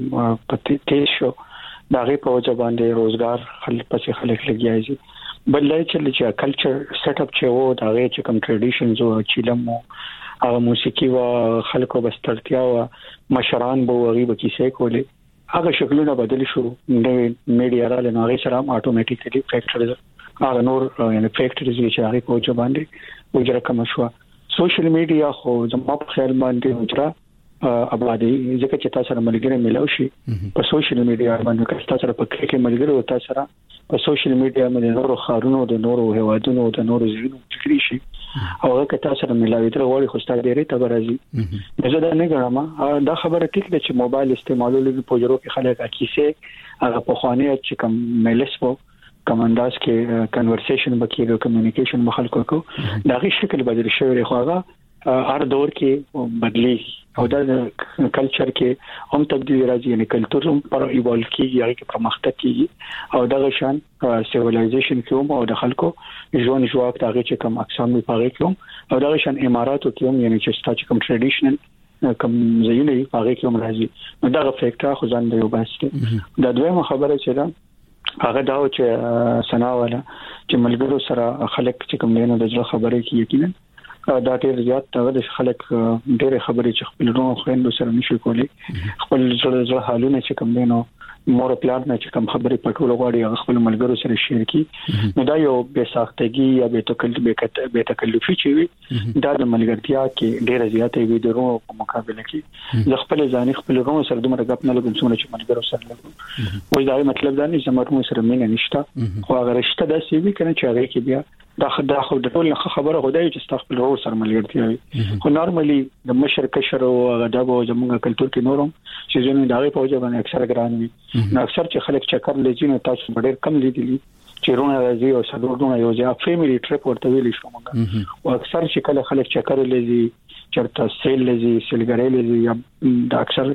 پته کې شو داغه په وجه باندې روزګار خلک پسې خلک لګیږي بلای چې کلچر سیټ اپ چې وو داغه چې کوم ټریډیشنز او چیلمو هغه موسیقي او خلکو بسترتیا او مشران به غریب کیسې کولې هغه شکلونه بدل شو د میډیا را لنغه سره اتوماتیکلی فیکټرز هغه نور یعنی فیکټرز چې هغه په وجه باندې وجره کوم شو سوشل میډیا خو زموږ په خیال باندې وجره ابادي ځکه چې تاسو سره ملګری ملو شي په سوشل میډیا باندې تاسو سره په کې ملګری او تاسو سره په سوشل میډیا باندې نورو خارونو د نورو هوادونو د نورو ځینو فکری شي او هغه تاسو سره ملاوي تر وړي خو ستاسو ډیره تبرازي زه دا نه غواړم دا خبره ټیک ده چې موبایل استعمالولو په جوړو کې خلک اکیسه هغه په خوانه چې کوم ملسپو کمانډاس کې کنورسیشن بکیږي کمیونیکیشن مخالکو کو دا غي شکل بدل شوی خو هغه هر دور کې بدلی او دا کلچر کې هم تبدیل راځي یعنی کلچر هم پر ایوالو کیږي هغه کې پرمختګ کیږي او دا شان سیویلایزیشن کې هم او د خلکو ژوند جواب دا چې کوم اقسام په هغه کې هم او دا شان اماراتو کې هم یعنی چې ستاسو کوم ټریډیشنل کوم ځایونه په هغه کې هم راځي نو دا فیکټر خو ځان دی وباسته دا دویمه خبره چې دا هغه دا چې سناواله چې ملګرو سره خلک چې کوم نه د ځل خبرې کې یقینا دا ډېر زیات د خلک ډېر خبرې چې خپل روح خويندو سره نشي کولی خپل ځل حالونه چې کوم دینو مور پلان نه چې کوم خبرې پټول غواړي خپل ملګرو سره شیر کی نو دا یو به ساختګي یا به تکلیف به تکلیفي چي وي دا د ملګرتیا کې ډېر زیاتې وي د روح په مقابله کې د خپل ځان خپل روح سره دومره غپ نه لګم څونه چې ملګرو سره لګم وای دا مطلب دا نه چې زموږ سره مینه نشته خو هغه رشتہ دا سی وی کنه چې هغه کې بیا دا خدای خو د ټول خبره خدای چې استغفر الله سره ملګرتیا وي خو نارملي د مشر کشر او غداب او زموږ کلچر کې نورم چې زموږ دغه په وجه باندې اکثر ګران وي نو اکثر چې خلک چکر لږی نه تاسو ډېر کم لیدلی چې رونه راځي او سلوړونه یو ځای فیملی ټریپ ورته ویل شو موږ او اکثر چې کله خلک چکر لږی چرته سیل لږی سیلګری لږی یا د اکثر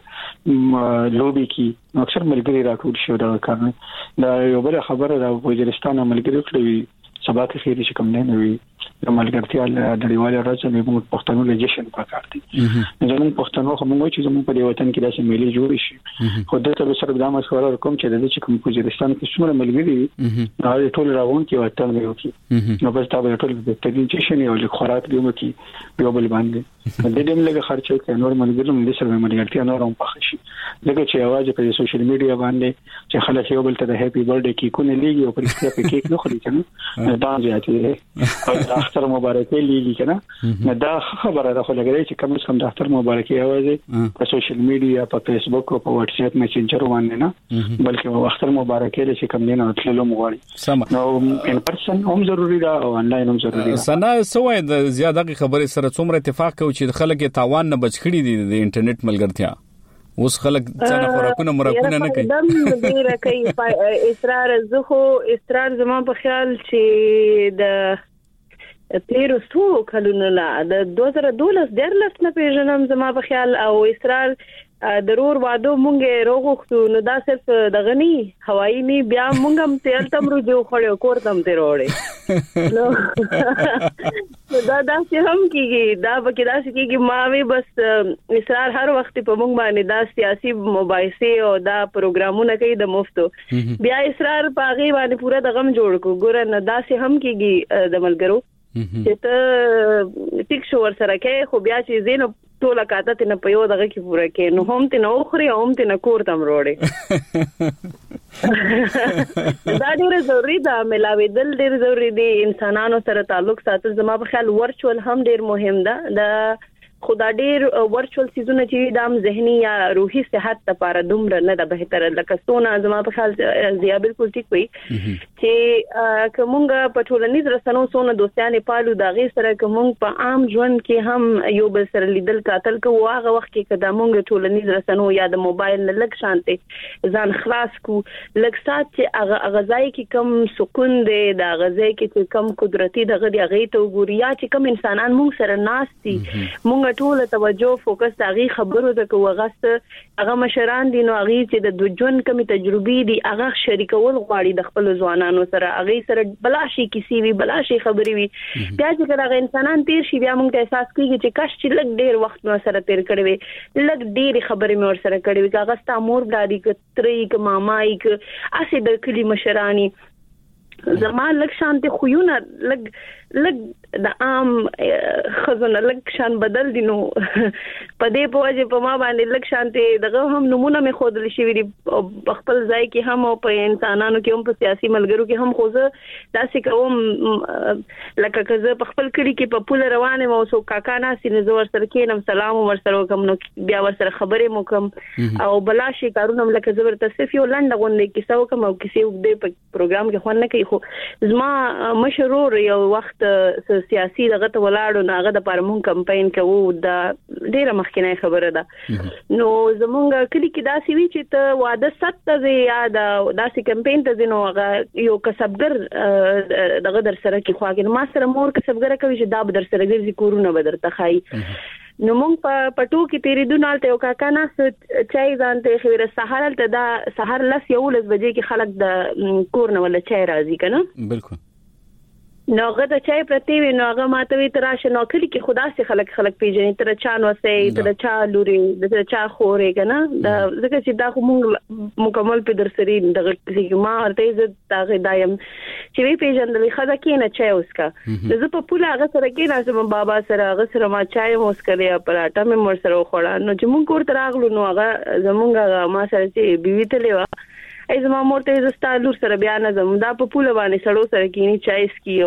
لوبي کې اکثر ملګری راټول شو دا کار دا یو بل خبره د وزیرستان ملګری کړی سبا کې خیر چې کوم نه وي د ملګرتیا د دیواله راځي موږ پښتنو لجشن پکار دي زموږ پښتنو خو موږ چې زموږ په دی وطن کې داسې ملي جوړ شي خو د ټول سره د مشوره کوم چې د چې کوم وزیرستان کې څومره ملګری دا ټول راغون کې وطن دی وکي نو بس دا به ټول د تدریجن یو لیک خوراک دی وکي یو بل باندې د دې دملګه خرچ کوي نور ملګری هم د سره ملګرتیا نور هم پخ شي لکه چې आवाज په سوشل میډیا باندې چې خلک یو بل ته د هپی برثډے کې کو نه لیږي او پرې په کیک نه خوري کنه دا زیاتې او د اختر مبارکي لیږي کنه دا خبره ده خو لګري چې کوم څه د اختر مبارکي आवाज په سوشل میډیا په فیسبوک او په واتس اپ میسنجر باندې نه بلکې په اختر مبارکي چې کوم نه تللو مغواړي نو ان پرسن هم ضروری ده او انلاین هم ضروری ده سنا سوې د زیاده خبرې سره څومره اتفاق کوي چې خلک تاوان نه بچ کړي دي د انټرنیټ ملګرتیا اوس خلک څنګه خوراکونه مراکونه نه کوي دم ډیره کوي اصرار زخو اصرار زما په خیال چې د تیر څو کلونه لا د دوه زره دولس درلس نه پیژنم زما په خیال او اصرار ضرور وادو مونږه روغختو نو دا صرف د غنی هوایی نی بیا مونږ هم تل تم رجو خړو کور تم ته وروړي نو دا دا چې هم کیږي دا به دا چې کیږي ما وی بس اصرار هر وخت په مونږ باندې دا سیاسي مباحثه او دا پروګرامونه کوي د مفتو بیا اصرار پاغي باندې پورا د غم جوړ کو ګور نه دا چې هم کیږي د ملګرو چې ته ټیک شو ور سره کې خو بیا چې زینو ټول کاته ته نه پيو دغه کې پوره کې نو هم ته نو خوري هم ته نه کور تم وروړي دا ډیره ضروری ده ملاوي دل ډیر ضروری دي انسانانو سره تعلق ساتل زما په خیال ورچوال هم ډیر مهم ده د خدا ډیر ورچوال سيزونه چې دام ذهني یا روحي صحت لپاره دومره نه ده بهتره لکه څونه زما په خیال زیا بالکل ټیک وي چې کومه په ټولنیز رسنو څونه دوستانه پالو دا غي سره کوم په عام ژوند کې هم یو بل سره لیدل کاتل کوو هغه وخت کې قدمونګ ټولنیز رسنو یا د موبایل نه لک شانته ځان خلاص کو لک سات چې هغه غذای کې کم سکون دی دا غذای کې کم قدرتي دغه دی غي ته وګوري یا چې کم انسانان موږ سره ناشتي موږ ټول توجه فوکس هغه خبرو ته کوغست هغه مشران دي نو هغه چې د دوجون کمی تجربې دي هغه شریکول غواړي د خپل ځوانانو سره هغه سره بلاشي کیسي وی بلاشي خبري وي بیا چې هغه انسانان تیر شي بیا موږ احساس کوي چې کاش چې لګ ډیر وخت نو سره تیر کړی وي لګ ډیر خبرې مې ور سره کړې وي هغه ستا مور دادی کترې ک مامای ک اسې د کلی مشرانی زمان لک شانته خوونه لګ لګ د عام خزونه لک شان بدل دي نو پدې په وجه په ما باندې لک شانته دغه هم نمونه مې خودل شي وی خپل ځای کې هم او په انسانانو کې هم په سیاسي ملګرو کې هم خوځه داسې کوم لکه کزه په خپل کړي کې په پوله روانه مو سو کاکا ناسي نزور سره کېنم سلام ور سره کوم نو بیا ور سره خبرې مو کوم او بلاشي کارونه لکه زبر تصفی ولنډ غونډه کې سو کوم او کسی وګړي په پروګرام کې خو نه کوي خو زما مشرور یو وخت سیاسي دغه ته ولاړو ناغه د پارمون کمپاین کوو د ډیره مخکینه خبره ده نو زمونږ کلی کې داسې وی چې ته واده ست ته یا د داسې کمپاین ته زینو هغه یو کسبګر دغه در سره کې خواږه ما سره مور کسبګر کوي چې دا در سره ګرځي کورونه بدر تخای نو مونږ په پټو کې تیرې دونه ته یو کاکا نه چای ځانته خبره سحر ته دا سحر لس یو لس بجې کې خلک د کور نه ولا چای راځي کنه بالکل نو هغه د چای پرتی وی نو هغه ماته وی تراشه نو کلی کې خدا سي خلک خلک پیژنې تر چا نو سي تر چا لوري د چا خورې کنه دا ځکه چې دا کوم مکمل په درسري دغه چې ما ورته ز دا دایم چې وی پیژندل خدا کې نه چای اوسکا زه په پوله هغه سره کې ناسم بابا سره هغه سره ما چای اوس کړی پراټه مې مور سره خوړا نو چې مونږ کور تراغلو نو هغه زمونږه ما سره چې بیوی ته لیوا ای زما مورته زستا لور سره بیان زم دا په پوله باندې سړو سره کینی چای سکیو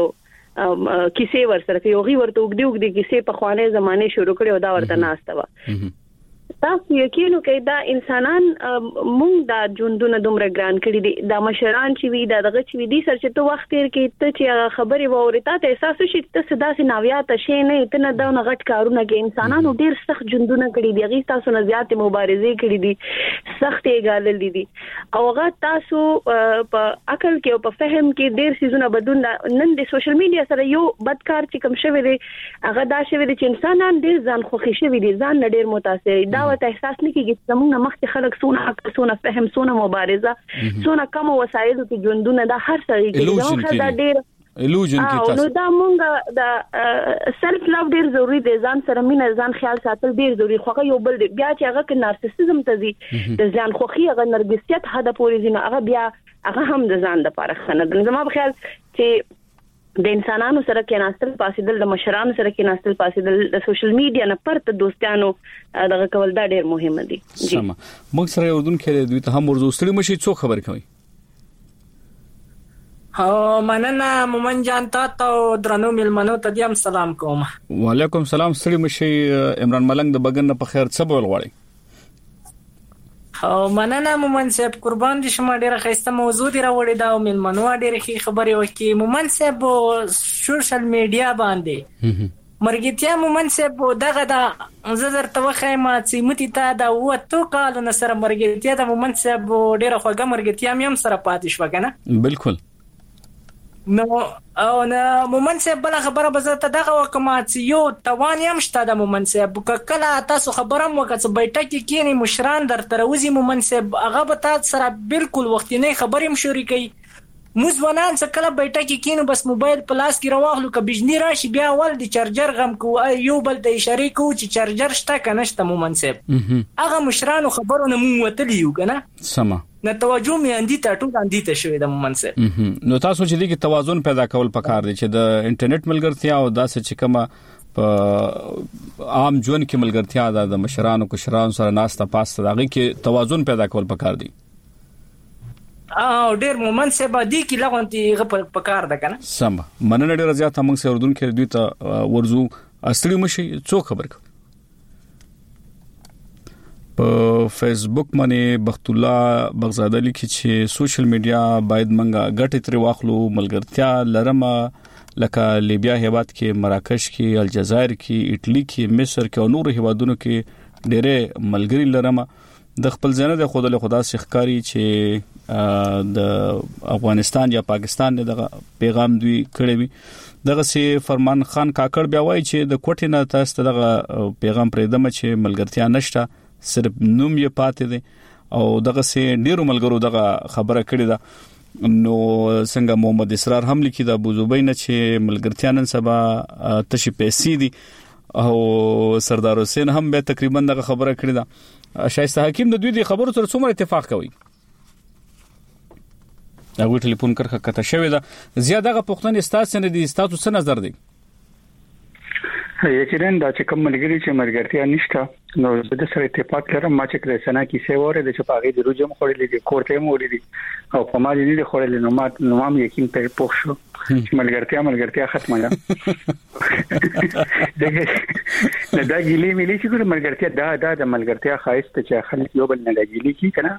کیسې ور سره یو غي ورته وګړي وګړي کیسې په خوانې زمانه شروع کړي او دا ورته ناشته و تاسو یقینو کې دا انسانان مونږ دا ژوندونه دومره ګران کړي دي دا مشران چې وی دا دغه چې وی دي سر چې ته وخت تیر کې ته چې خبرې ووري ته احساس شي ته صدا سي ناویات شي نه ته نه دا غټ کارونه کې انسانانو ډیر سخت ژوندونه کړي دي غي تاسو نه زیات مبارزې کړي دي سخت یې غالل دي او هغه تاسو په عقل کې او په فهم کې ډیر سيزونه بدون نن د سوشل میډیا سره یو بدکار چې کوم شوی دی هغه دا شوی دی چې انسانان ډیر ځان خوښي شوی دي ځان ډیر متاثر دي ته احساس نه کیږي چې موږ مخکې خلک سونه سونه فهم سونه مبارزه سونه کوم وسایل کې ژوندونه دا هر څه کې دا ډیر illusion کې تاسو نو دا مونږ دا سلف لوف ډیر ضروری دی ځان سره مینه ځان خیال ساتل ډیر ضروری خو یو بل بیا چې هغه کې نارسیسزم ته زی د ځان خوخي هغه نرګسیت هدا پورې زینه هغه بیا هغه هم د ځان لپاره خنه د زما په خیال چې د انسانانو سره کې ناستل پاسیدل د مشرانو سره کې ناستل پاسیدل د سوشل میډیا نه پرته دوستانو دغه کول دا ډیر مهم دي سم موږ سره اردن کې دوی ته هم ورزو ستړي مشي څو خبر کوي ها مننه مومن جان تاسو درنو ملمنو ته دیم سلام کوم وعلیکم سلام ستړي مشي عمران ملنګ د بګن په خیر څه بول غواړي او مننه مومن صاحب قربان دي شما ډیره خسته موضوع دی راوړی دا او ملمنو ډیره خې خبرې وکي مومن صاحب سوشل میډیا باندې مرګتیا مومن صاحب دغه دا زدر توخه ما چې متي تا دا وته کال نه سره مرګتیا د مومن صاحب ډیره خوګه مرګتیا مې هم سره پاتې شو کنه بالکل نو او نه مومن صاحب بل خبره بزته دغه وکما چې یو توان هم شته د مومن صاحب کله تاسو خبره مو کڅ بیٹک کې کینی مشران در تروزی مومن صاحب هغه به تاسو سره بالکل وختینه خبرې مشوري کوي مزونان څه کله بیٹک کې کینو بس موبایل پلاس کې راوغلو ک بجنی راشي بیا ول د چارجر غم کو یو بل د اشاره کو چې چارجر شته کنه شته مومن صاحب هغه مشرانو خبرونه مو وتلیو کنه سما نه توجه مې اندی ته ټول اندی ته شوې د مومن صاحب نو تاسو چې دغه توازن پیدا کول پکار دي چې د انټرنیټ ملګرتیا او داسې چې کومه په عام ژوند کې ملګرتیا د مشرانو کشرانو سره ناسته پاسته دغه کې توازن پیدا کول پکار دي او ډیر مومن صاحب دی کې لغونتي غپ پکار ده کنه سم مننه ډیر زیات موږ سره اردن کې دوی ته ورزو استړي مشي څو خبر کو په فیسبوک باندې بخت الله بغزاده لیکي چې سوشل میډیا باید منګه ګټه تر واخلو ملګرتیا لرمه لکه لیبیا هیواد کې مراکش کې الجزایر کې ایټلی کې مصر کې او نور هیوادونو کې ډېرې ملګری لرمه د خپل ځنه د خود له خدا سخکاری چې د افغانستان یا پاکستان دغه پیغام دوی کړی وي دغه سي فرمان خان کاکړ بیا وایي چې د کوټې نه تاسو دغه پیغام پرېدم چې ملګرتیا نشته صرف نوم یې پاتې دي او دغه سي ډیرو ملګرو دغه خبره کړې ده نو څنګه محمد اسرار هم لیکي د ابوظبی نه چې ملګرتیا نن سبا تشي پیسې دي او سردار حسین هم به تقریبا دغه خبره کړې ده شایسته حکیم د دوی د خبرو سره څومره اتفاق کوي هغه ټلیفون کرخه کته شوې ده زیاده غو پښتون استاد نه دي استاد څه نظر دی یقینا دا چې کوم ملګری چې مرګرتیا نشته نو د سره اتفاق لرم ما چې کله سنا کې سیوره د چپاغي د روجم خورلې دي کوړته مولې دي او په ما دې د خورلې نو ما نو ما یقین په پوښ شو چې ملګرتیا ملګرتیا ختمه ده دغه دا ګیلې ملي چې ګور ملګرتیا دا دا د ملګرتیا خاصه چې خلک یو بل نه لګیلي کی کنه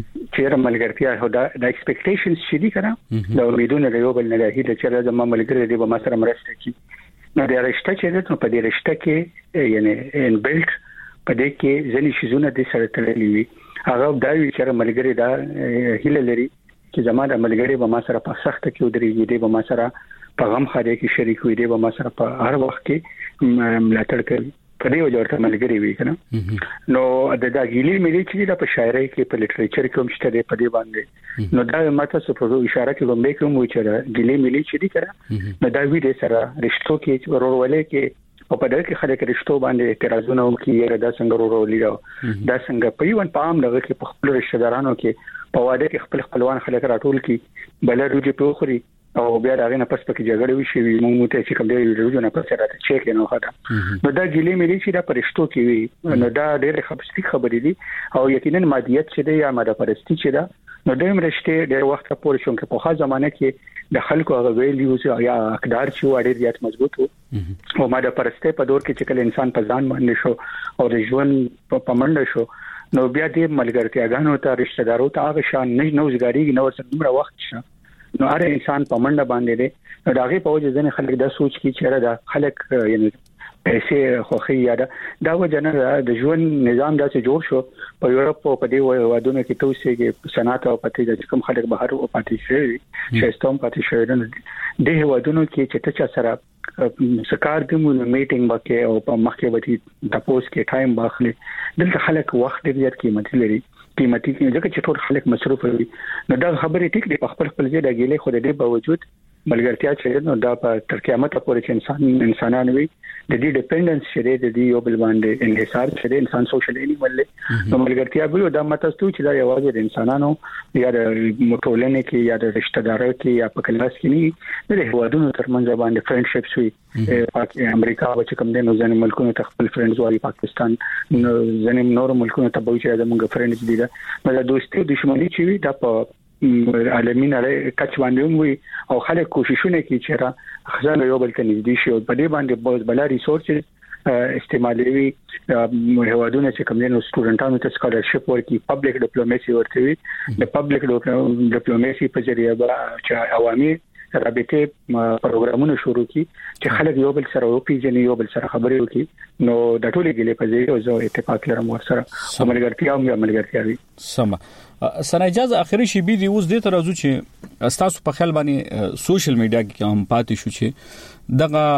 چې ملګرتیا هدا د ایکسپیکټیشنز شې دي کنه دا امیدونه یو بل نه لګي چې دا ملګری دی به ما سره مرسته کی نو د رشتہ چې ده په دې رشتہ کې یعنی ان بیلټ په دې کې ځنی شیزونه د سره تړلې وي هغه دا وی چې ملګری دا هیله لري چې زموږ ملګری به ما سره په سخت کې ودرېږي دی به ما سره په غم خاله کې شریک وي دی به ما سره په هر وخت کې ملاتړ کوي په دې وجه ورته ملګری وي کنه نو د دا ګیلې ملي چې د په شاعرۍ کې په لټریچر کې هم شته په دې باندې نو دا ماته څه په اشاره کې کوم کوم وي چې ګیلې ملي چې دي کړه نو دا وی دې سره رښتو کې ورولې کې او په دغه کې خلک رښتو باندې اعتراضونه کوي دا څنګه ورولې دا څنګه په یوه پام لږه کې په خپل رشتہ دارانو کې په واده کې خپل خپلوان خلک راټول کې بل روجي په خوري او بیا داغه نه پس پکې جګړه وشي موږ ته چې کوم دی روجو نه پس راته چیک نه وخته نو دا ګلې ملي چې دا پرشتو کې وي نو دا ډېر خبرستي خبرې دي او یقینا مادیت چې دی یا ماده پرستی چې دا نو دیم رشته ډېر وخت پورې شون کې په خاص زمانه کې د خلکو هغه ویلیوز یا اقدار چې وړي زیات مضبوط وو او ماده پرسته په دور کې چې کله انسان په ځان باندې شو او د ژوند په منډه شو نو بیا دې ملګرتیاګانو ته رشتہ دارو ته هغه شان نه نوځګاری نو ورسره دومره وخت شه نو هر انسان په منډه باندې دی نو داغه په وجه ځنه خلک دا سوچ کی چې دا خلک یعنی پیسې خوخي یاده دا وجنه د ژوند نظام داسې جوړ شو په یورپ او په دې وادونو کې توسې کې صنعت او پاتې د کوم خلک بهر او پاتې شي شېستوم پاتې شي د وادونو کې چې ته سره سکار د مو میټینګ وکي او په مخکې وتی د پوس کې ټایم باخلي دلته خلک وخت ډېر قیمتي لري قیمتي ځکه چې ټول خلک مصروف وي نو دا خبرې ټیک دی په خپل خپل ځای د ګیلې خو د دې باوجود ملګرتیا چې نو دا په تر قیامت پورې چې انسان انسانان وي د دې ډیپندنس چې د دې یو بل باندې انحصار چې انسان سوشل انیمل نو ملګرتیا به دا متستو چې دا یوازې د انسانانو یا د ټولنې کې یا د رشتہ دارو کې یا په کلاس کې نه د هوادونو ترمنځ باندې فرندشپس وي امریکا چې کوم د نوزن ملکونو ته خپل فرندز والی پاکستان نو ځنې نور ملکونو ته به چې د موږ فرندز دي دا د دوستي دښمنی چې وي دا په عالمي نړۍ کچ باندې وي او خلک کوششونه کوي چې را خزانه یو بل ته نږدې شي او په دې باندې بل ریسورسز استعمالوي هوادونه چې کوم دي سټوډنټانو ته سکالرشپ ورکړي پبلک ډیپلوماسي ورته وي د پبلک ډیپلوماسي په ذریعہ به چې عوامي رابطه پروګرامونه شروع کی چې خلک یو بل سره او پیژني یو بل سره خبرې وکړي نو د ټولې ګلې په ځای او زه اتفاق لرم ورسره ملګرتیا او ملګرتیا وي سم سره اجازه اخري شی بي دي اوس د ترازو چې تاسو په خیال باندې سوشل میډیا کې هم پاتې شو چې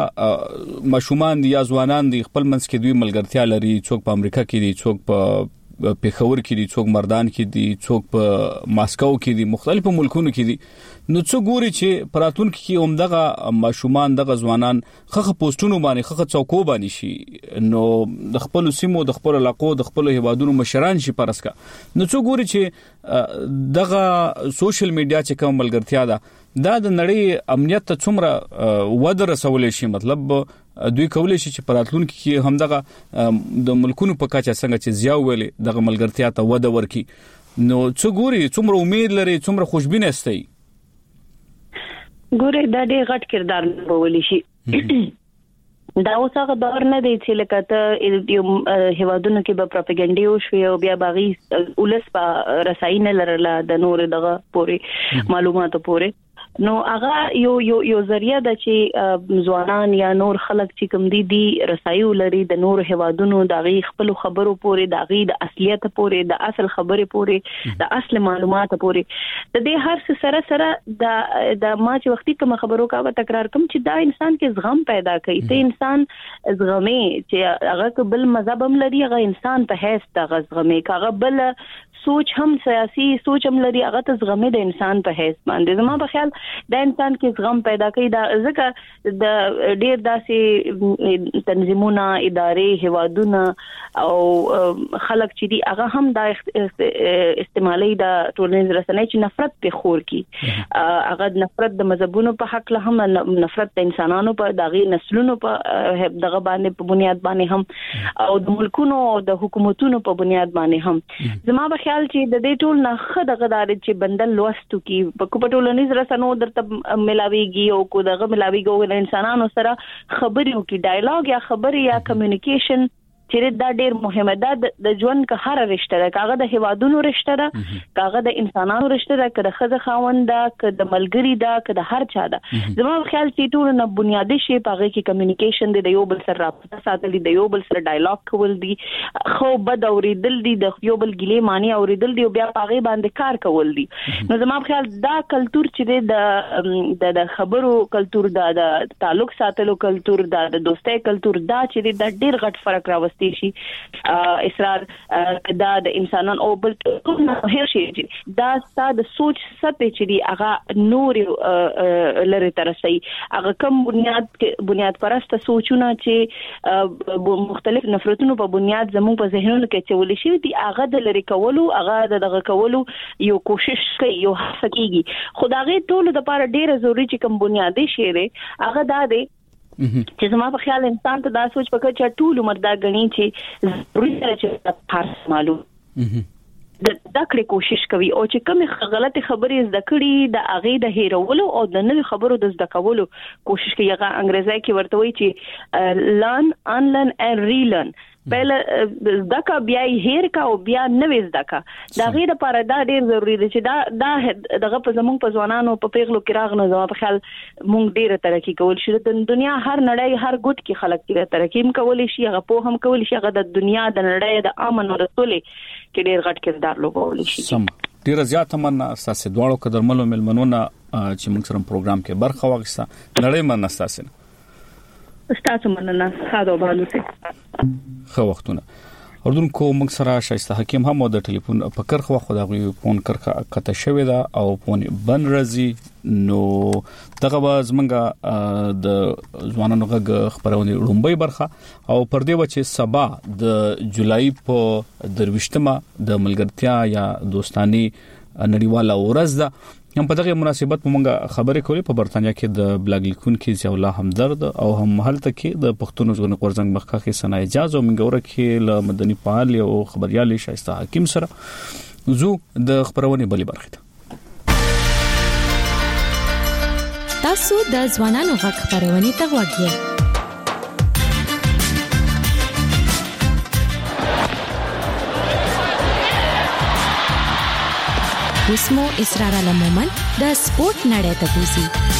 دغه مشومان دي یا ځوانان دي خپل منځ کې دوی ملګرتیا لري څوک په امریکا کې دي څوک په پیښور کې دي څوک مردان کې دي څوک په ماسکو کې دي مختلفو ملکونو کې دي نو څو ګوري چې پراتون کې همدغه مشومان دغه ځوانان خخه پوسټونو باندې خخه څوکو باندې شي نو د خپل سیمو د خپل علاقو د خپل هیوادونو مشران شي پرسکا نو څو ګوري چې دغه سوشل میډیا چې کوم ملګرتیا ده دا د نړۍ امنیت ته څومره وده رسولې شي مطلب دوی کولای شي چې پراتلون کې همدغه د ملکونو په کچه څنګه چې زیاو ویلې دغه ملګرتیا ته وده ورکي نو څو ګوري څومره امید لري څومره خوشبینه استي ګوره دا ډېر غټ کردار نبولی شي دا اوس هغه دور نه دی چې لکه ته یو هیوادونو کې به پروپاګاندا وشوي او بیا باغی ولس په رساینه لرله د نور دغه پوري معلوماتو پوري نو هغه یو یو یو ذریعہ د چې ځوانان یا نور خلک چې کوم دي دي رسایو لري د نور هیوادونو د غي خپل خبرو پوري د غي د اصلیت پوري د اصل خبرې پوري د اصل معلومات پوري د دې هر څه سره سره د د ما چې وختي کوم خبرو کا تکرار کوم چې دا انسان کې زغم پیدا کوي ته انسان زغمي چې هغه بل مذهب هم لري هغه انسان په هیڅ د غزغمي کاغه بل سوچ هم سیاسي سوچ هم لري هغه ته زغمي د انسان په هیڅ باندې زما په خیال د انسان کې زغم پیدا کوي دا ځکه د ډیر داسې تنظیمونه ادارې هوادونه او خلک چې دي هغه هم د استعمالي د ټولنیز رسنۍ چې نفرت په خور کی هغه نفرت د مذهبونو په حق له هم نفرت د انسانانو په دغه نسلونو په دغه باندې په بنیاد باندې هم او د ملکونو او د حکومتونو په بنیاد باندې هم زما په خیال چې د دې ټول نه خدای غدار چې بندل لوستو کی په ټولنیز رسنۍ درته ملاويږي او کو دغه ملاويږي د انسانانو سره خبرې او کی ډایلاګ یا خبرې یا کمیونیکیشن چې دا ډېر مهمه ده د ژوند که هر رشتہ ده کاغه د هوادونو رشتہ ده کاغه د انسانانو رشتہ ده کله خزه خاوند ده کله د ملګری ده کله د هر چا ده زما خیال چې ټول نه بنیادی شی پاغه کې کمیونیکیشن د یو بل سره رابطه ساتل دي یو بل سره ډایلاګ کول دي خو بد اوریدل دي د یو بل ګلې معنی اوریدل دي او بیا پاغه باندې کار کول دي نو زما خیال دا کلچر چې د د خبرو کلچر د تعلق ساتلو کلچر د دوستۍ کلچر دا چې د ډېر غټ فرق راوستي شي اصرار دا د انسانان او بل هر شي دا ستاسو د سوچ سطح چې دی هغه نور لری ترسي هغه کوم بنیاد بنیاد پرسته سوچونه چې مختلف نفرتونو په بنیاد زموږ په ذهنونو کې چول شي دی هغه د لری کولو هغه دغه کولو یو کوشش کوي یو هڅه کوي خدای ټول د لپاره ډیره ضروری چې کوم بنیادی شی دی هغه دا دی چې زما په خیال انسان ته دا سوچ پکې چې ټول عمر دا غني چې ضروري ده چې هر معلوم د دکړې کوشش کوي او چې کوم غلطي خبرې زده کړي د اغه د هیرولو او د نوې خبرو د زده کولو کوشش کوي هغه انګریزي کې ورته وایي چې لرن انلرن اند ریلرن بل زدکا بیا هیر کا او بیا نوې زدکا دا غیر لپاره دا ډیر ضروری دی چې دا دا دغه په زمونږ په ځوانانو په پیغلو کې راغنه زما په خیال مونږ ډیره ترقی کول شي د دنیا هر نړۍ هر ګوت کې خلک کې ترقی هم کول شي هغه په هم کول شي هغه د دنیا د نړۍ د امن او رسولې کې ډیر غټ کردار لوبول شي سم ډیر زیات مننه اساس دواړو قدرمنو ملمنونه چې موږ سره پروګرام کې برخه واغسته نړۍ مننه اساس ستاسو مننه خاطر بالوته خو وختونه اردن کو موږ سره شایسته حکیم هم د ټلیفون په کرخه خدای فون کرخه کته شوې ده او فون بن رزي نو دغه باز منګه د ځوانانو غږ خبرونه لومبي برخه او پر دې وچه سبا د جولای په درويشتمه د ملګرتیا یا دوستانی نړیواله ورځ ده هم په دغه مناسبت موږ خبرې کولې په برتانیا کې د بلاګ لیکون کې ضیاء همدرد او هم محلته کې د پښتون ژغورنې قرزنګ مخکخي سنا اجازه منګوره کې ل مدني فعال او خبريالي شایسته حکیم سره زو د خبرونه بلی برخه تاسو د ځوانانو غږ خبرونه ته وګورئ اسمو اسرار علمومن د سپورت نړۍ ته پوسی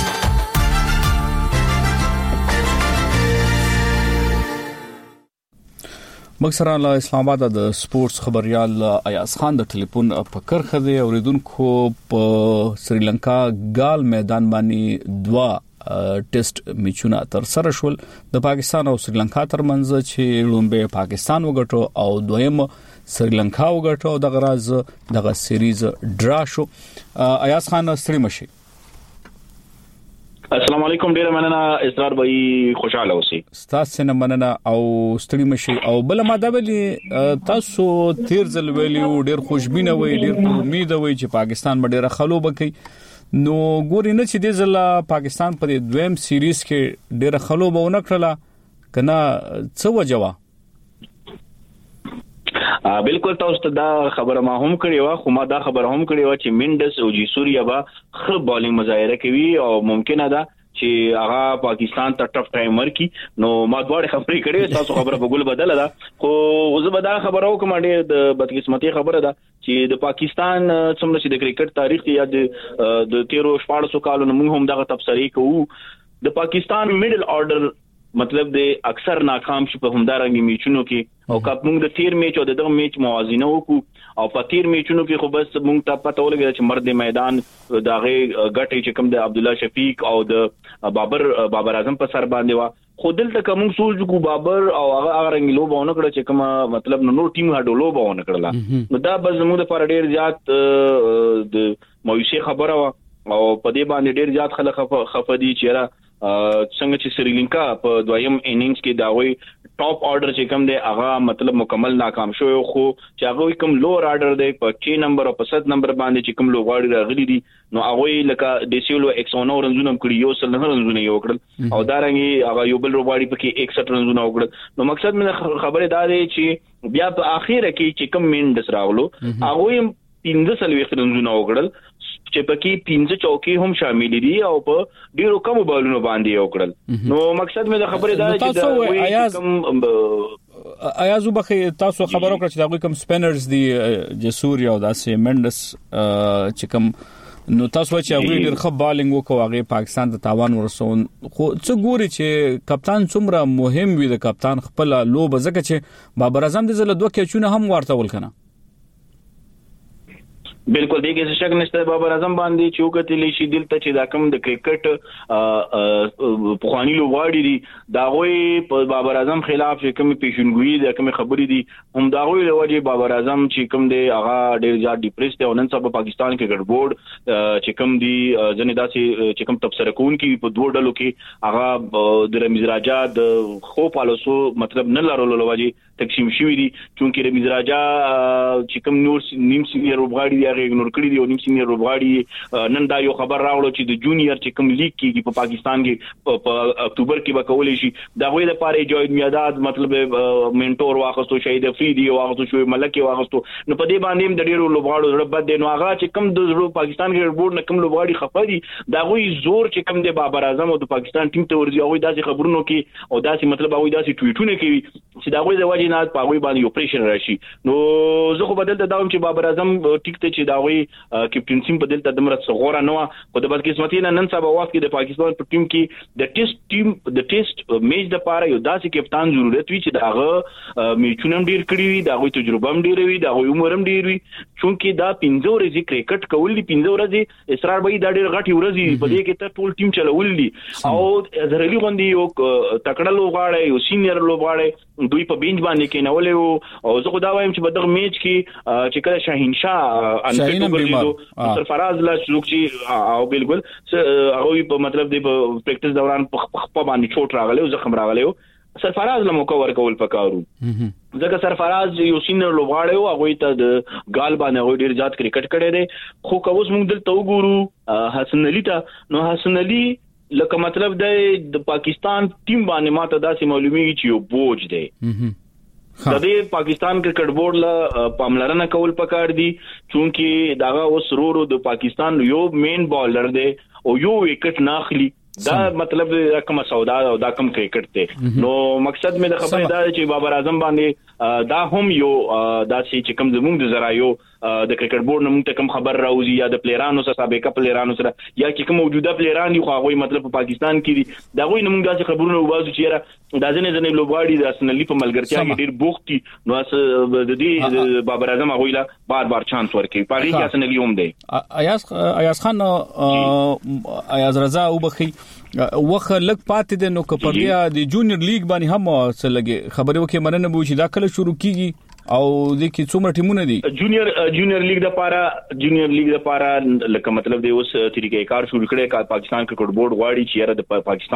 مکسره له اسلام آباد د سپورتس خبريال ایاز خان د ټلیفون په کرخه دی اوریدونکو په سریلانکا ګال میدان باندې دوا ټیسټ میچونه تر سره شول د پاکستان او سریلانکا ترمنځ چې لومبه پاکستان وګټو او دویم سریلانکا وګټو د غراز دغه سیریز ډرا شو ایاز خان ستړي مشي السلام علیکم ډیر مننه اسرار بھائی خوشاله اوسئ تاسو نه مننه او ستړي مشي او بل ماده ویلي تاسو تیر ځل ویلي ډیر خوشبینه وي ډیر امید وي چې پاکستان به ډیر خلوب کوي نو ګوري نه چې د ځل پاکستان په دویم سیریز کې ډیر خلوب ونه کړله کنه څه وجوه بالکل تاسو دا خبره ما هم کړی و خو ما دا خبره هم کړی و چې منډس او جیسوریا با خ بالینګ مظاهره کوي او ممکنه ده چې هغه پاکستان ته ټف ټایم ورکی نو ما دواړه خبرې کړې تاسو خبره په ګل بدل ده خو زه به دا خبره وکم ډېر د بدقسمتي خبره ده چې د پاکستان څومره چې د کرکټ تاریخ یا د تیرو شپږ سوه کالونو موږ هم دغه تبصرې کوو د پاکستان میډل آرډر مطلب د اکثر ناکام شي په همدارنګ میچونو کې او کله موږ د تیر میچ او دغه میچ موازنه وکړو او په تیر میچونو کې خو بس موږ ته پته ولګی چې مرد میدان دغه غټي چې کوم د عبد الله شفیق او د بابر بابر اعظم په سر باندې وا خو دلته کوم سوچ کو بابر او هغه رنګ لوبونه کړ چې کوم مطلب نو ټیم هډو لوبونه کړل نو دا بس موږ لپاره ډیر زیات د موثق خبره او په دې باندې ډیر زیات خلک خفدي چیرې څنګه چې سریلانکا په دویم انینګز کې دا وی ټاپ آرډر چې کوم دی هغه مطلب مکمل ناکام شو خو چې هغه کوم لوور آرډر دی په چھ نمبر او په سات نمبر باندې چې کوم لوغاړي راغلي دي نو هغه لکه دیسیولو ایک سو نو رنزونه کړی یو سل نه رنزونه یو کړل او دا رنګي هغه یو بل لوغاړي په کې اکسټ رنزونه وکړل نو مقصد مې خبره دا دی چې بیا په اخیره کې چې کوم مینډس راغلو هغه پنځه سل وخت رنزونه وکړل چې پکې پنځه چوکي هم شامل دي او په ډیرو کم بالونو باندې وکړل نو مقصد مې د خبرې دا چې دا کوم ایازو بخي تاسو خبرو کړ چې دا کوم سپینرز دي جسوري او داسې منډس چې کوم نو تاسو چې هغه ډیر ښه بالینګ وکړو هغه پاکستان ته تاوان ورسون خو څه ګوري چې کپتان څومره مهم وي د کپتان خپل لوب زکه چې بابر اعظم د زله دوه کېچونه هم ورته ولکنه بالکل دغه څه شک نشته بابر اعظم باندې چې وکړل شي دلته چې دا کوم د کرکټ په خواني لوغاړي دي دا غوي په بابر اعظم خلاف چې کوم پیشنګوئی دا کوم خبرې دي هم دا غوي لوجه بابر اعظم چې کوم دی هغه ډیر زیات ډیپریس دی او نن سبا پاکستان کرکټ بورډ چې کوم دی ځنې داسې چې کوم تبصره کوونکي په دوه ډلو کې هغه د رمیز راجا د خو پالوسو مطلب نه لرلو لوجه تقسیم شوی دي چې رمیز راجا چې کوم نور نیم سینیر لوغاړي دی اګنور کړی دی او نیم سینیر لوبغاړي نن دا یو خبر راوړو چې د جونیئر چې کوم لیګ کې په پاکستان کې په اکتوبر کې به کولای شي دا غوې د پاره جوید میاداد مطلب منټور واخستو شهید افریدي واخستو شوی ملک واخستو نو په دې باندې د ډیرو لوبغاړو زړه بد دی نو هغه چې کوم د پاکستان کې بورډ نه کوم لوبغاړي خفدي دا غوې زور چې کوم د بابر اعظم او د پاکستان ټیم ته ورځي او داسې خبرونو کې او داسې مطلب او داسې ټویټونه کوي چې دا غوې د وجه نه په غوې باندې یو پریشر راشي نو زه خو بدل ته داوم چې بابر اعظم ټیک ته چې دا وی کیپټنسی په دلته دمر څغوره نه خو د بدقسمتي نن سبا وخت کې د پاکستان په ټیم کې د ټیسټ ټیم د ټیسټ میچ د پاره یو داسې کپتان ضرورت وي چې داغه میچونه ډیر کړی وي داغه تجربه هم ډیر وي داغه عمر هم ډیر وي چونکې دا پنځه ورځې کرکټ کول دي پنځه ورځې اصرار به دا ډیر غټي ورځې په دې کې ته ټول ټیم چلول دي او زرلی غوندي یو تکړه لوغاړی یو سینیئر لوغاړی دوی په بینچ باندې کې نولې او زه خو دا وایم چې په دغه میچ کې چې کله شاهین شاه ان سرفراز لا چوکچی او بالکل هغه په مطلب دی په پریکټس دوران په باندې چوټ راغلی او زخم راغلی سرفراز له موقع ورکول پکارو ځکه سرفراز یو سینر لوغاړی او هغه ته د ګال باندې هغه ډیر زیات کرکټ کړی دی خو کوس موږ دلته وګورو حسن علي ته نو حسن علي لکه مطلب د پاکستان ټیم باندې ماته داسې معلومیږي چې یو بوج دی د دې پاکستان کرکټ بورډ له پاملرنه کول پکار دي چونکی داغه اوس رورو د پاکستان یو مین بالر دی او یو وکټ ناخلی دا مطلب کوم سودا او دا کوم کرکټ دی نو مقصد مې د خبرې دا چې بابر اعظم باندې دا هم یو داسې چې کوم زموږ د زرايو د کرکټ بورډ نوم ته کوم خبر راوځي یا د پلیرانو سره سابقه پلیرانو سره یا چې کوم موجوده پلیران دي خو هغه مطلب په پاکستان کې دي دا غوي نوم داسې خبرونه وباسو چې دا ځنه ځنه لوبغاړي د اسنلی په ملګرتیا کې ډیر بوختي نو د دې بابر اعظم هغه لا بار بار چانس ورکړي پاري کې اسنلی هم دی ایاز ایاز خان ایاز رضا وبخي وخه لک پاتې د نو کپړیا د جونیئر لیګ باندې هم څه لګي خبرو کې مننه بو چې دا کله شروع کیږي او د کی څومره ټیمونه دي جونیئر جونیئر لیګ د پاره جونیئر لیګ د پاره لکه مطلب دی اوس طریقې کار شروع کړي کا پاکستان کرکټ بورډ غواړي چې د پاکستان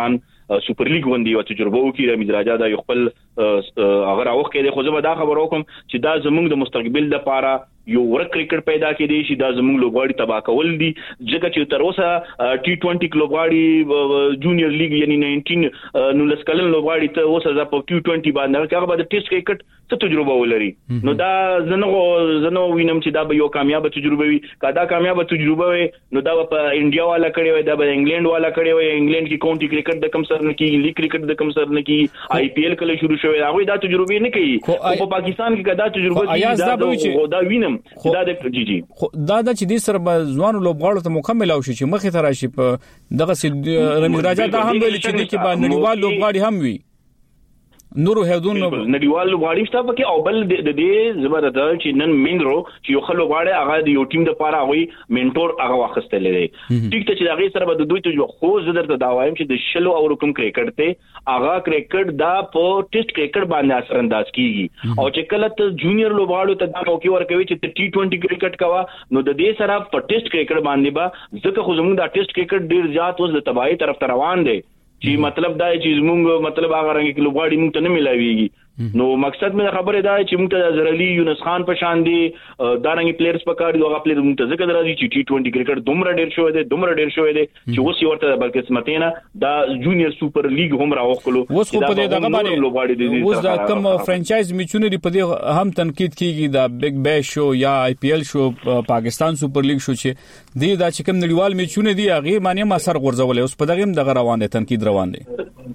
سپر لیګ غوندي او تجربه وکړي رمیز راجا دا یو خپل هغه راوخه دی خو زه به دا خبر وکم چې دا زموږ د مستقبل لپاره یو ورک کرکټ پیدا کړي شي دا زموږ لوبغاړي تبا کول دي ځکه چې تر اوسه ټي ټوئنټي لوبغاړي جونیئر لیګ یعنی نولس نو لسکلن لوبغاړي ته اوسه د ټي ټوئنټي باندې هغه به د ټیسټ کرکټ څه تجربه ولري نو دا زنه زنه وینم چې دا به یو کامیاب تجربه وي کدا کامیاب تجربه وي نو دا په انډیا والا کړي وي دا په انګلند والا کړي وي انګلند کې کاونټي کرکټ د کم سر نه کې لیګ کرکټ د کم سر نه کې آی پی ایل کله شروع شوی هغه دا تجربه نه کوي په پاکستان کې کدا تجربه دي دا وینم دا د جی جی دا د چې د سر په ځوان لوبغاړو ته مکمل او شي چې مخې ته راشي په دغه سي رمیز راجا دا هم ویل چې د کې باندې نړیوال لوبغاړي هم وي نورو هدون نړیوال لوبغاړي شته پکې او بل د دې زبرده چې نن مینرو چې یو خلک غواړي هغه د یو ټیم د لپاره وي منټور هغه واخستل دي ټیک ته چې هغه سره به د دوی ته خو زدر ته دا وایم چې د شلو او رقم کرکټ ته هغه کرکټ دا په ټیسټ کرکټ باندې اثر انداز کیږي او چې کله ته جونیئر لوبغاړو ته دا موقع ورکوي چې ټي ټوئنټي کرکټ کوا نو د دې سره په ټیسټ کرکټ باندې به ځکه خو زموږ د ټیسټ کرکټ ډیر زیات اوس د تباہي طرف ته روان دي چې مطلب دا چې موږ مطلب هغه رنګ کې لوبغاړي موږ ته نه ملاويږي نو مقصد مې خبره ده چې موږ ته زرعلی یونس خان په شان دي دا رنګ پلیئرز پکار دي هغه پلیئر موږ ته ځکه درځي چې ټي ټوئنټي کرکټ دومره ډیر شوی دی دومره ډیر شوی دی چې اوس یو ورته بلکې سمتینا دا جونیئر سپر لیګ هم راوخلو اوس په دې دغه باندې اوس دا کوم فرانچایز میچونه دی په دې هم تنقید کیږي دا بیگ بیش شو یا آی پی ایل شو پاکستان سپر لیګ شو چې دی دا چې کوم نړیوال میچونه دی هغه معنی ما سر غورځول اوس په دغه دغه روان دي تنقید روان دي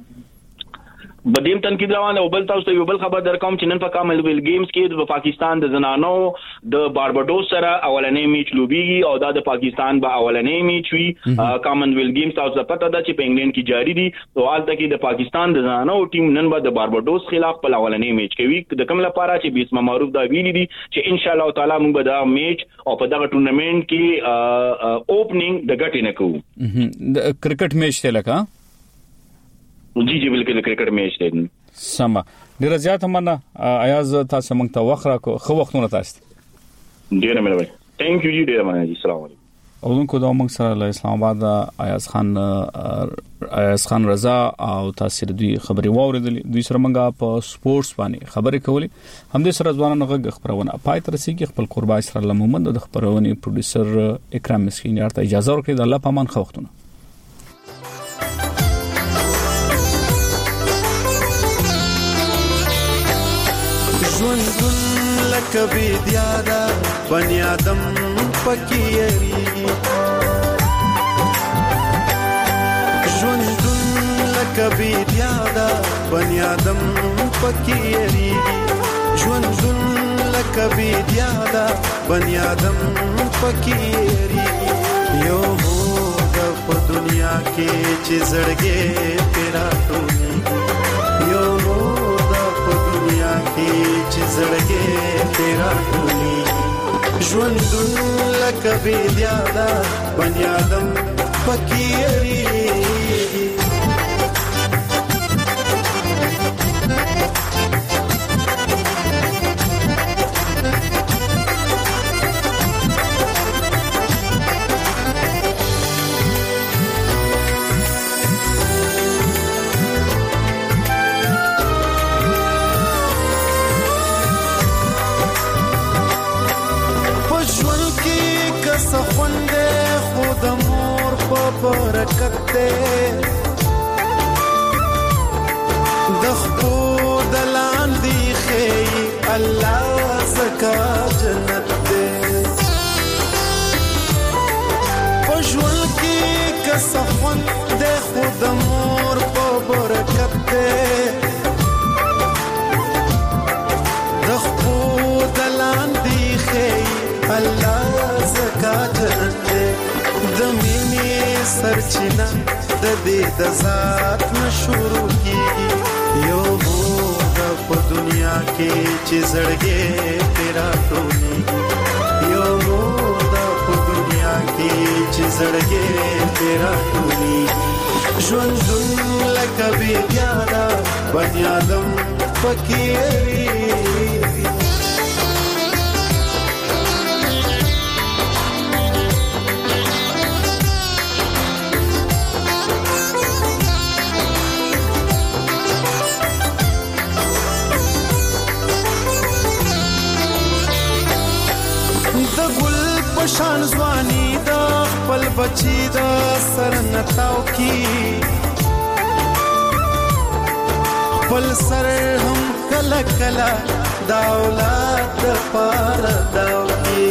بدیم تنقید روانه او بل تاسو ته یو بل خبر درکوم چې نن په کامنویلث گیمز کې د پاکستان د زنانو د بارباډوس سره اولنې میچ لوبيږي او دا د پاکستان به اولنې میچ وي کامنویلث گیمز تاسو ته پته ده چې په انګلند کې جاری دي او حالت کې د پاکستان د زنانو ټیم نن به د بارباډوس خلاف په اولنې میچ کوي د کوم لپاره چې بیسمه معروف دا ویلي دي چې ان شاء الله تعالی موږ به دا میچ او په دغه ټورنمنت کې اوپننګ د ګټې نه کوو د کرکټ میچ ته لکه جی جی بالکل کرکټ میچ دی سم ډیر زیات مننه ایاز تاسو موږ ته وخت راکو خو وختونه تاسو ډیر مننه ثانک یو جی ډیر مننه السلام علیکم اولن کو دا موږ سره له اسلام آباد ایاز خان ایاز خان رضا او تاسو دوی خبري واوریدلې دوی سره موږ په سپورتس باندې خبرې کولې هم د سره ځوانانو غږ خبرونه پای تر سي کې خپل قربای سره لمومند د خبرونه پروډوسر اکرام مسکین یارته اجازه ورکړي د الله پامان خو وختونه ژوندون لکه بیدیادا بنی آدم پکی یری ژوندون لکه بیدیادا بنی آدم پکی یری ژوندون لکه بیدیادا بنی آدم پکی یری یو هوګه په دنیا کې چې زړګې پیرا ټولي یو چې زړګې تیرا ټولي ژوندون لکه بیدیادا بنی آدم پکې یری برکت دې د خپل دلان دی خي الله زکا جنت دې پښول کې کسفن د خود مور په برکت دې د خپل دلان دی خي الله زکا جنت دې د سرچینا د دې د ذات نشورو کیږي یو هوګه په دنیا کې چې زړګې تیرا ټولي یو هوګه په دنیا کې چې زړګې تیرا ټولي ژوندون لکه بیدیادا بنی آدم پکې یری پشان ځواني د خپل بچی د سر نتاو کی خپل سر هم کلا کلا دا اولاد پار داو کی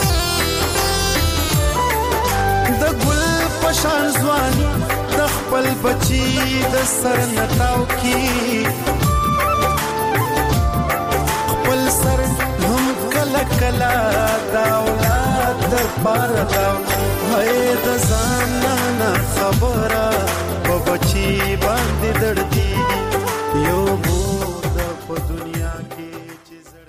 د ګل پشان ځواني د خپل بچی د سر نتاو کی خپل سر هم کلا کلا دا اولاد پار داو هي د ځان نه خبره په بچی باندې دړدي یو